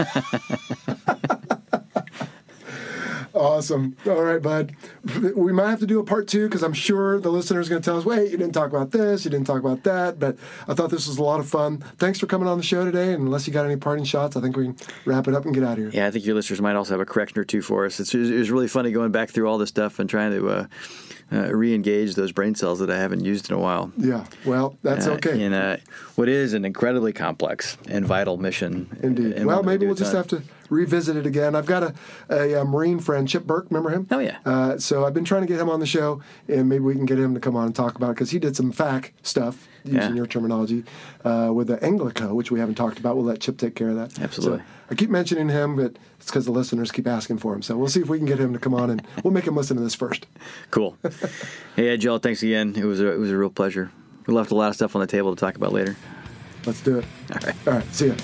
Awesome. All right, bud. We might have to do a part two, because I'm sure the listeners are going to tell us, wait, you didn't talk about this, you didn't talk about that. But I thought this was a lot of fun. Thanks for coming on the show today. And unless you got any parting shots, I think we can wrap it up and get out of here. Yeah, I think your listeners might also have a correction or two for us. It's, it was really funny going back through all this stuff and trying to uh, uh, re-engage those brain cells that I haven't used in a while. Yeah. Well, that's Uh, okay. In uh, what is an incredibly complex and vital mission. Indeed. and Well, one that we maybe do we'll a just ton. have to revisit it again. I've got a, a, a Marine friend, Chip Burke. Remember him? Oh, yeah. Uh, so I've been trying to get him on the show, and maybe we can get him to come on and talk about it, because he did some F A Q stuff, using Yeah. your terminology, uh, with the Anglico, which we haven't talked about. We'll let Chip take care of that. Absolutely. So I keep mentioning him, but it's because the listeners keep asking for him. So we'll see if we can get him to come on, and we'll make him listen to this first. Cool. Hey, Joel, thanks again. It was a, it was a real pleasure. We left a lot of stuff on the table to talk about later. Let's do it. All right. All right. See ya.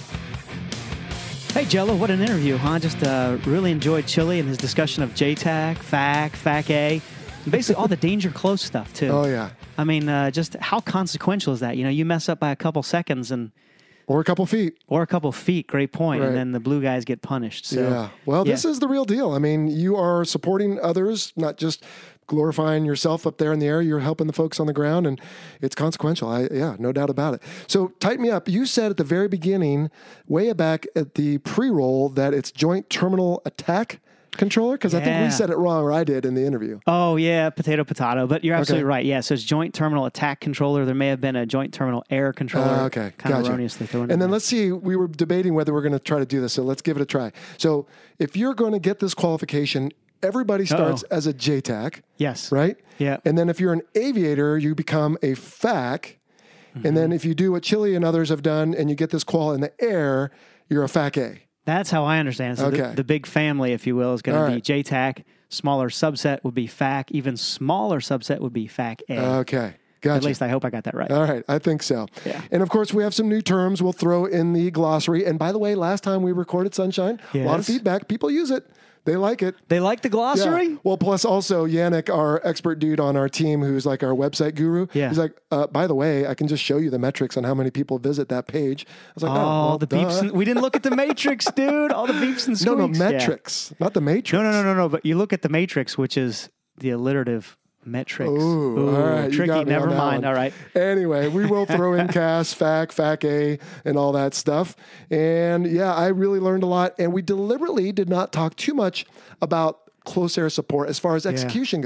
Hey, Jello, what an interview, huh? Just uh, really enjoyed Chili and his discussion of J TAC, F A C, F A C A, and basically all the danger close stuff, too. Oh, yeah. I mean, uh, just how consequential is that? You know, you mess up by a couple seconds and Or a couple feet. or a couple feet, great point, Right. and then the blue guys get punished. So, Yeah. Well, this yeah. is the real deal. I mean, you are supporting others, not just glorifying yourself up there in the air. You're helping the folks on the ground, and it's consequential. I, yeah, no doubt about it. So tighten me up. You said at the very beginning, way back at the pre-roll, that it's Joint Terminal Attack Controller, because I think Yeah. we said it wrong, or I did in the interview. Oh, yeah, potato, potato. But you're absolutely Okay. right. Yeah, so it's Joint Terminal Attack Controller. There may have been a Joint Terminal Air Controller. Uh, okay, Kind of gotcha. erroneously thrown in And then there. let's see, we were debating whether we're going to try to do this, so let's give it a try. So if you're going to get this qualification, everybody starts Uh-oh. as a J TAC. Yes. Right? Yeah. And then if you're an aviator, you become a F A C. Mm-hmm. And then if you do what Chili and others have done and you get this qual in the air, you're a F A C A. That's how I understand it. So Okay. the, the big family, if you will, is going All to be right. J TAC. Smaller subset would be F A C. Even smaller subset would be F A C A. Okay. Gotcha. At least I hope I got that right. All right, I think so. Yeah. And of course, we have some new terms we'll throw in the glossary. And by the way, last time we recorded Sunshine, a lot of Yes. feedback. People use it. They like it. They like the glossary? Yeah. Well, plus also Yannick, our expert dude on our team, who's like our website guru. Yeah. He's like, uh, by the way, I can just show you the metrics on how many people visit that page. I was like, Oh, oh, well, the duh. beeps. And, we didn't look at the matrix, dude. All the beeps and squeaks. No, no, Yeah. metrics, not the matrix. No, no, no, no, no. But you look at the matrix, which is the alliterative metrics. Ooh, all right. You tricky. got me on Never that mind. one. All right. Anyway, we will throw in C A S, F A C, F A C A, and all that stuff. And yeah, I really learned a lot. And we deliberately did not talk too much about close air support as far as execution goes.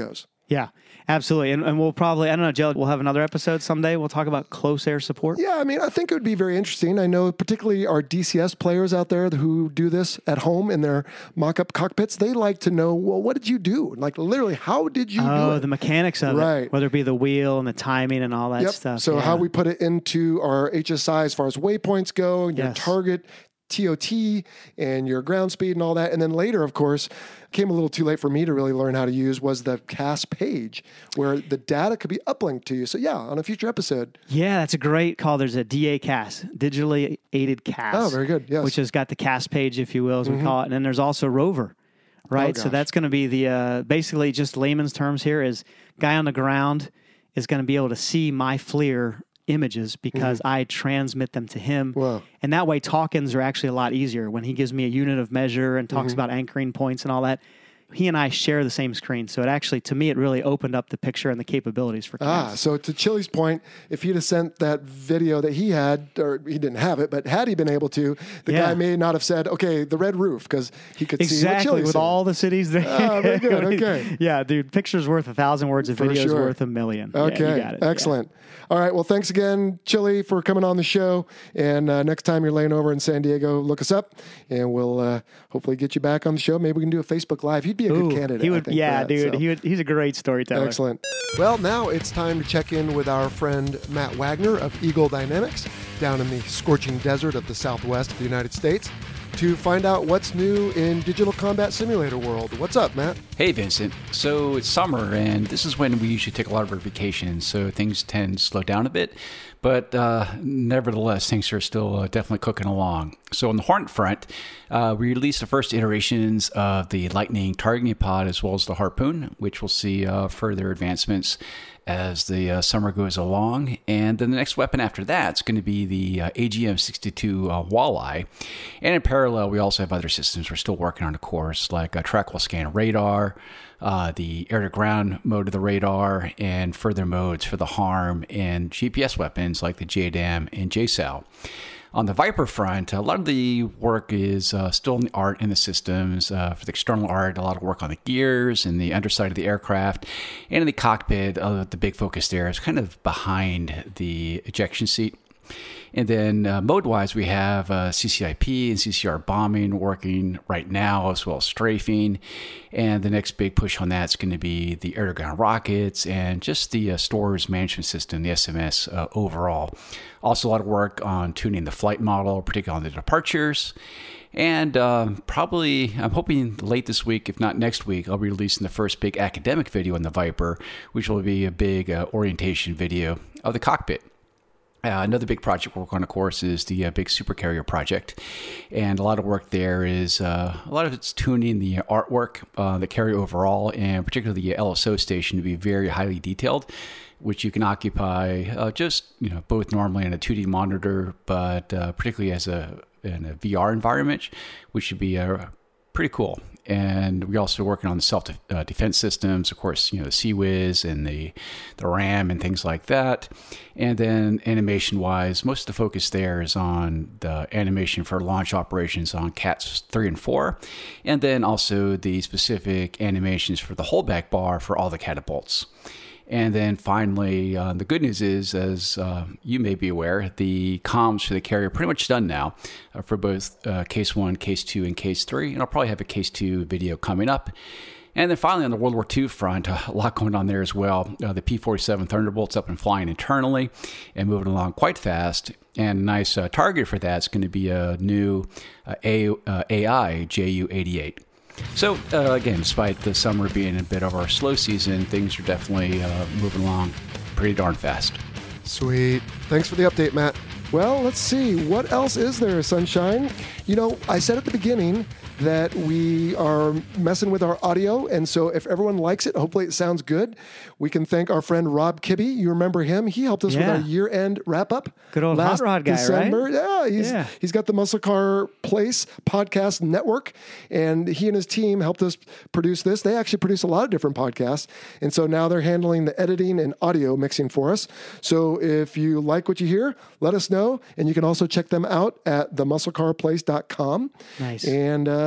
Yeah, absolutely. And, and we'll probably, I don't know, Jill, we'll have another episode someday. We'll talk about close air support. Yeah, I mean, I think it would be very interesting. I know particularly our D C S players out there who do this at home in their mock-up cockpits, they like to know, well, what did you do? Like, literally, how did you oh, do it? the mechanics of right. it, whether it be the wheel and the timing and all that yep. stuff. So yeah. how we put it into our H S I as far as waypoints go, your yes. target T O T and your ground speed and all that. And then later, of course, came a little too late for me to really learn how to use was the C A S page where the data could be uplinked to you. So yeah, on a future episode. Yeah, that's a great call. There's a D A C A S, digitally aided C A S. Oh, very good. Yes. Which has got the C A S page, if you will, as mm-hmm. we call it. And then there's also Rover, right? Oh, so that's going to be the, uh, basically just layman's terms here is guy on the ground is going to be able to see my FLIR images because mm-hmm. I transmit them to him. Wow. And that way talk-ins are actually a lot easier. When he gives me a unit of measure and talks mm-hmm. about anchoring points and all that, he and I share the same screen. So it actually, to me, it really opened up the picture and the capabilities for C A S. Ah, so to Chili's point, if he'd have sent that video that he had, or he didn't have it, but had he been able to, the yeah. guy may not have said, okay, the red roof, because he could exactly, see what Chili's with saying. all the cities there. Ah, very good, okay. yeah, dude, picture's worth a thousand words, a For video's sure. worth a million. Okay, yeah, you got it. excellent. Yeah. All right, well, thanks again, Chili, for coming on the show. And uh, next time you're laying over in San Diego, look us up, and we'll uh, hopefully get you back on the show. Maybe we can do a Facebook Live. He'd be a Ooh, good candidate, he would, I think, yeah, for that, dude, so. he would, he's a great storyteller. Excellent. Well, now it's time to check in with our friend Matt Wagner of Eagle Dynamics down in the scorching desert of the southwest of the United States to find out what's new in digital combat simulator world. What's up, Matt? Hey, Vincent. So it's summer, and this is when we usually take a lot of our vacations, so things tend to slow down a bit. But uh, nevertheless, things are still uh, definitely cooking along. So on the Hornet front, uh, we released the first iterations of the Lightning targeting pod as well as the Harpoon, which will see uh, further advancements as the uh, summer goes along. And then the next weapon after that is going to be the uh, A G M sixty-two uh, Walleye. And in parallel, we also have other systems we're still working on, of course, like a track-wheel scan radar, uh, the air-to-ground mode of the radar, and further modes for the HARM and G P S weapons like the J DAM and J SAL. On the Viper front, a lot of the work is uh, still in the art in the systems. Uh, for the external art, a lot of work on the gears and the underside of the aircraft. And in the cockpit, uh, the big focus there is kind of behind the ejection seat. And then uh, mode-wise, we have uh, C C I P and C C R bombing working right now, as well as strafing. And the next big push on that is going to be the air-to-ground rockets and just the uh, stores management system, the S M S uh, overall. Also a lot of work on tuning the flight model, particularly on the departures. And uh, probably, I'm hoping late this week, if not next week, I'll be releasing the first big academic video on the Viper, which will be a big uh, orientation video of the cockpit. Uh, another big project we're working on, of course, is the uh, big supercarrier project. And a lot of work there is, uh, a lot of it's tuning the artwork, uh, the carrier overall, and particularly the L S O station to be very highly detailed, which you can occupy uh, just, you know, both normally in a two D monitor, but uh, particularly as a in a V R environment, which should be uh, pretty cool. And we're also working on the self-defense uh, systems, of course, you know, the C WIS and the, the RAM and things like that. And then animation-wise, most of the focus there is on the animation for launch operations on CATS three and four, and then also the specific animations for the holdback bar for all the catapults. And then finally, uh, the good news is, as uh, you may be aware, the comms for the carrier are pretty much done now uh, for both uh, Case one, Case two, and Case three. And I'll probably have a Case two video coming up. And then finally, on the World War Two front, uh, a lot going on there as well. Uh, the P forty-seven Thunderbolt's up and flying internally and moving along quite fast. And a nice uh, target for that is going to be a new uh, A, uh, A I J U eighty-eight. So, uh, again, despite the summer being a bit of our slow season, things are definitely uh, moving along pretty darn fast. Sweet. Thanks for the update, Matt. Well, let's see. What else is there, Sunshine? You know, I said at the beginning that we are messing with our audio, and so if everyone likes it, hopefully it sounds good. We can thank our friend Rob Kibbe. You remember him? He helped us yeah. with our year-end wrap-up. Good old last hot rod guy, December. right? Yeah, he's yeah. he's got the Muscle Car Place podcast network, and he and his team helped us produce this. They actually produce a lot of different podcasts, and so now they're handling the editing and audio mixing for us. So if you like what you hear, let us know, and you can also check them out at the muscle car place dot com. Nice. And uh,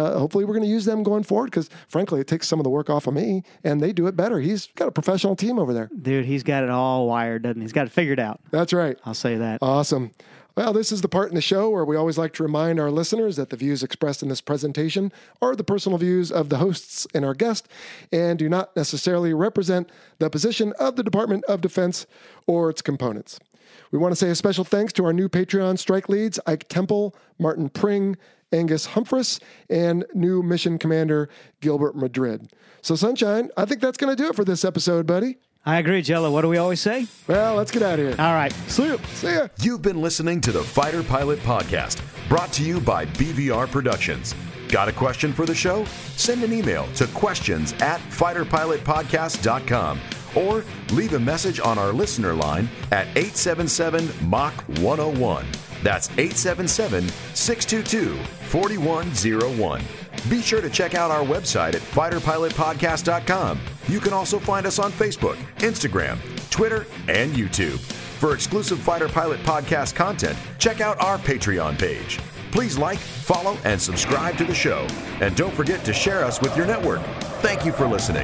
uh, hopefully we're going to use them going forward because, frankly, it takes some of the work off of me, and they do it better. He's got a professional team over there. Dude, he's got it all wired, doesn't he? He's got it figured out. That's right. I'll say that. Awesome. Well, this is the part in the show where we always like to remind our listeners that the views expressed in this presentation are the personal views of the hosts and our guest and do not necessarily represent the position of the Department of Defense or its components. We want to say a special thanks to our new Patreon strike leads, Ike Temple, Martin Pring, Angus Humphreys, and new mission commander, Gilbert Madrid. So, Sunshine, I think that's going to do it for this episode, buddy. I agree, Jello. What do we always say? Well, let's get out of here. All right. See ya. See ya. You've been listening to the Fighter Pilot Podcast, brought to you by B V R Productions. Got a question for the show? Send an email to questions at fighter pilot podcast dot com or leave a message on our listener line at eight seven seven M A C one oh one. That's eight seven seven, six two two, four one zero one. Be sure to check out our website at fighter pilot podcast dot com. You can also find us on Facebook, Instagram, Twitter, and YouTube. For exclusive Fighter Pilot Podcast content, check out our Patreon page. Please like, follow, and subscribe to the show. And don't forget to share us with your network. Thank you for listening.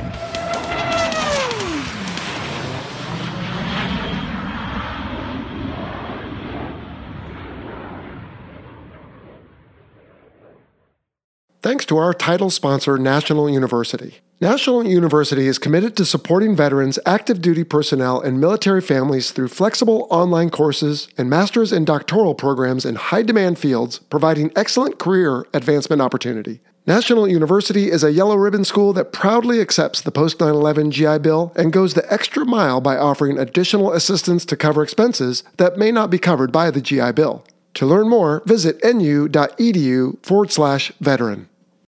Thanks to our title sponsor, National University. National University is committed to supporting veterans, active duty personnel, and military families through flexible online courses and master's and doctoral programs in high-demand fields, providing excellent career advancement opportunity. National University is a yellow ribbon school that proudly accepts the post nine eleven G I Bill and goes the extra mile by offering additional assistance to cover expenses that may not be covered by the G I Bill. To learn more, visit nu.edu forward slash veteran.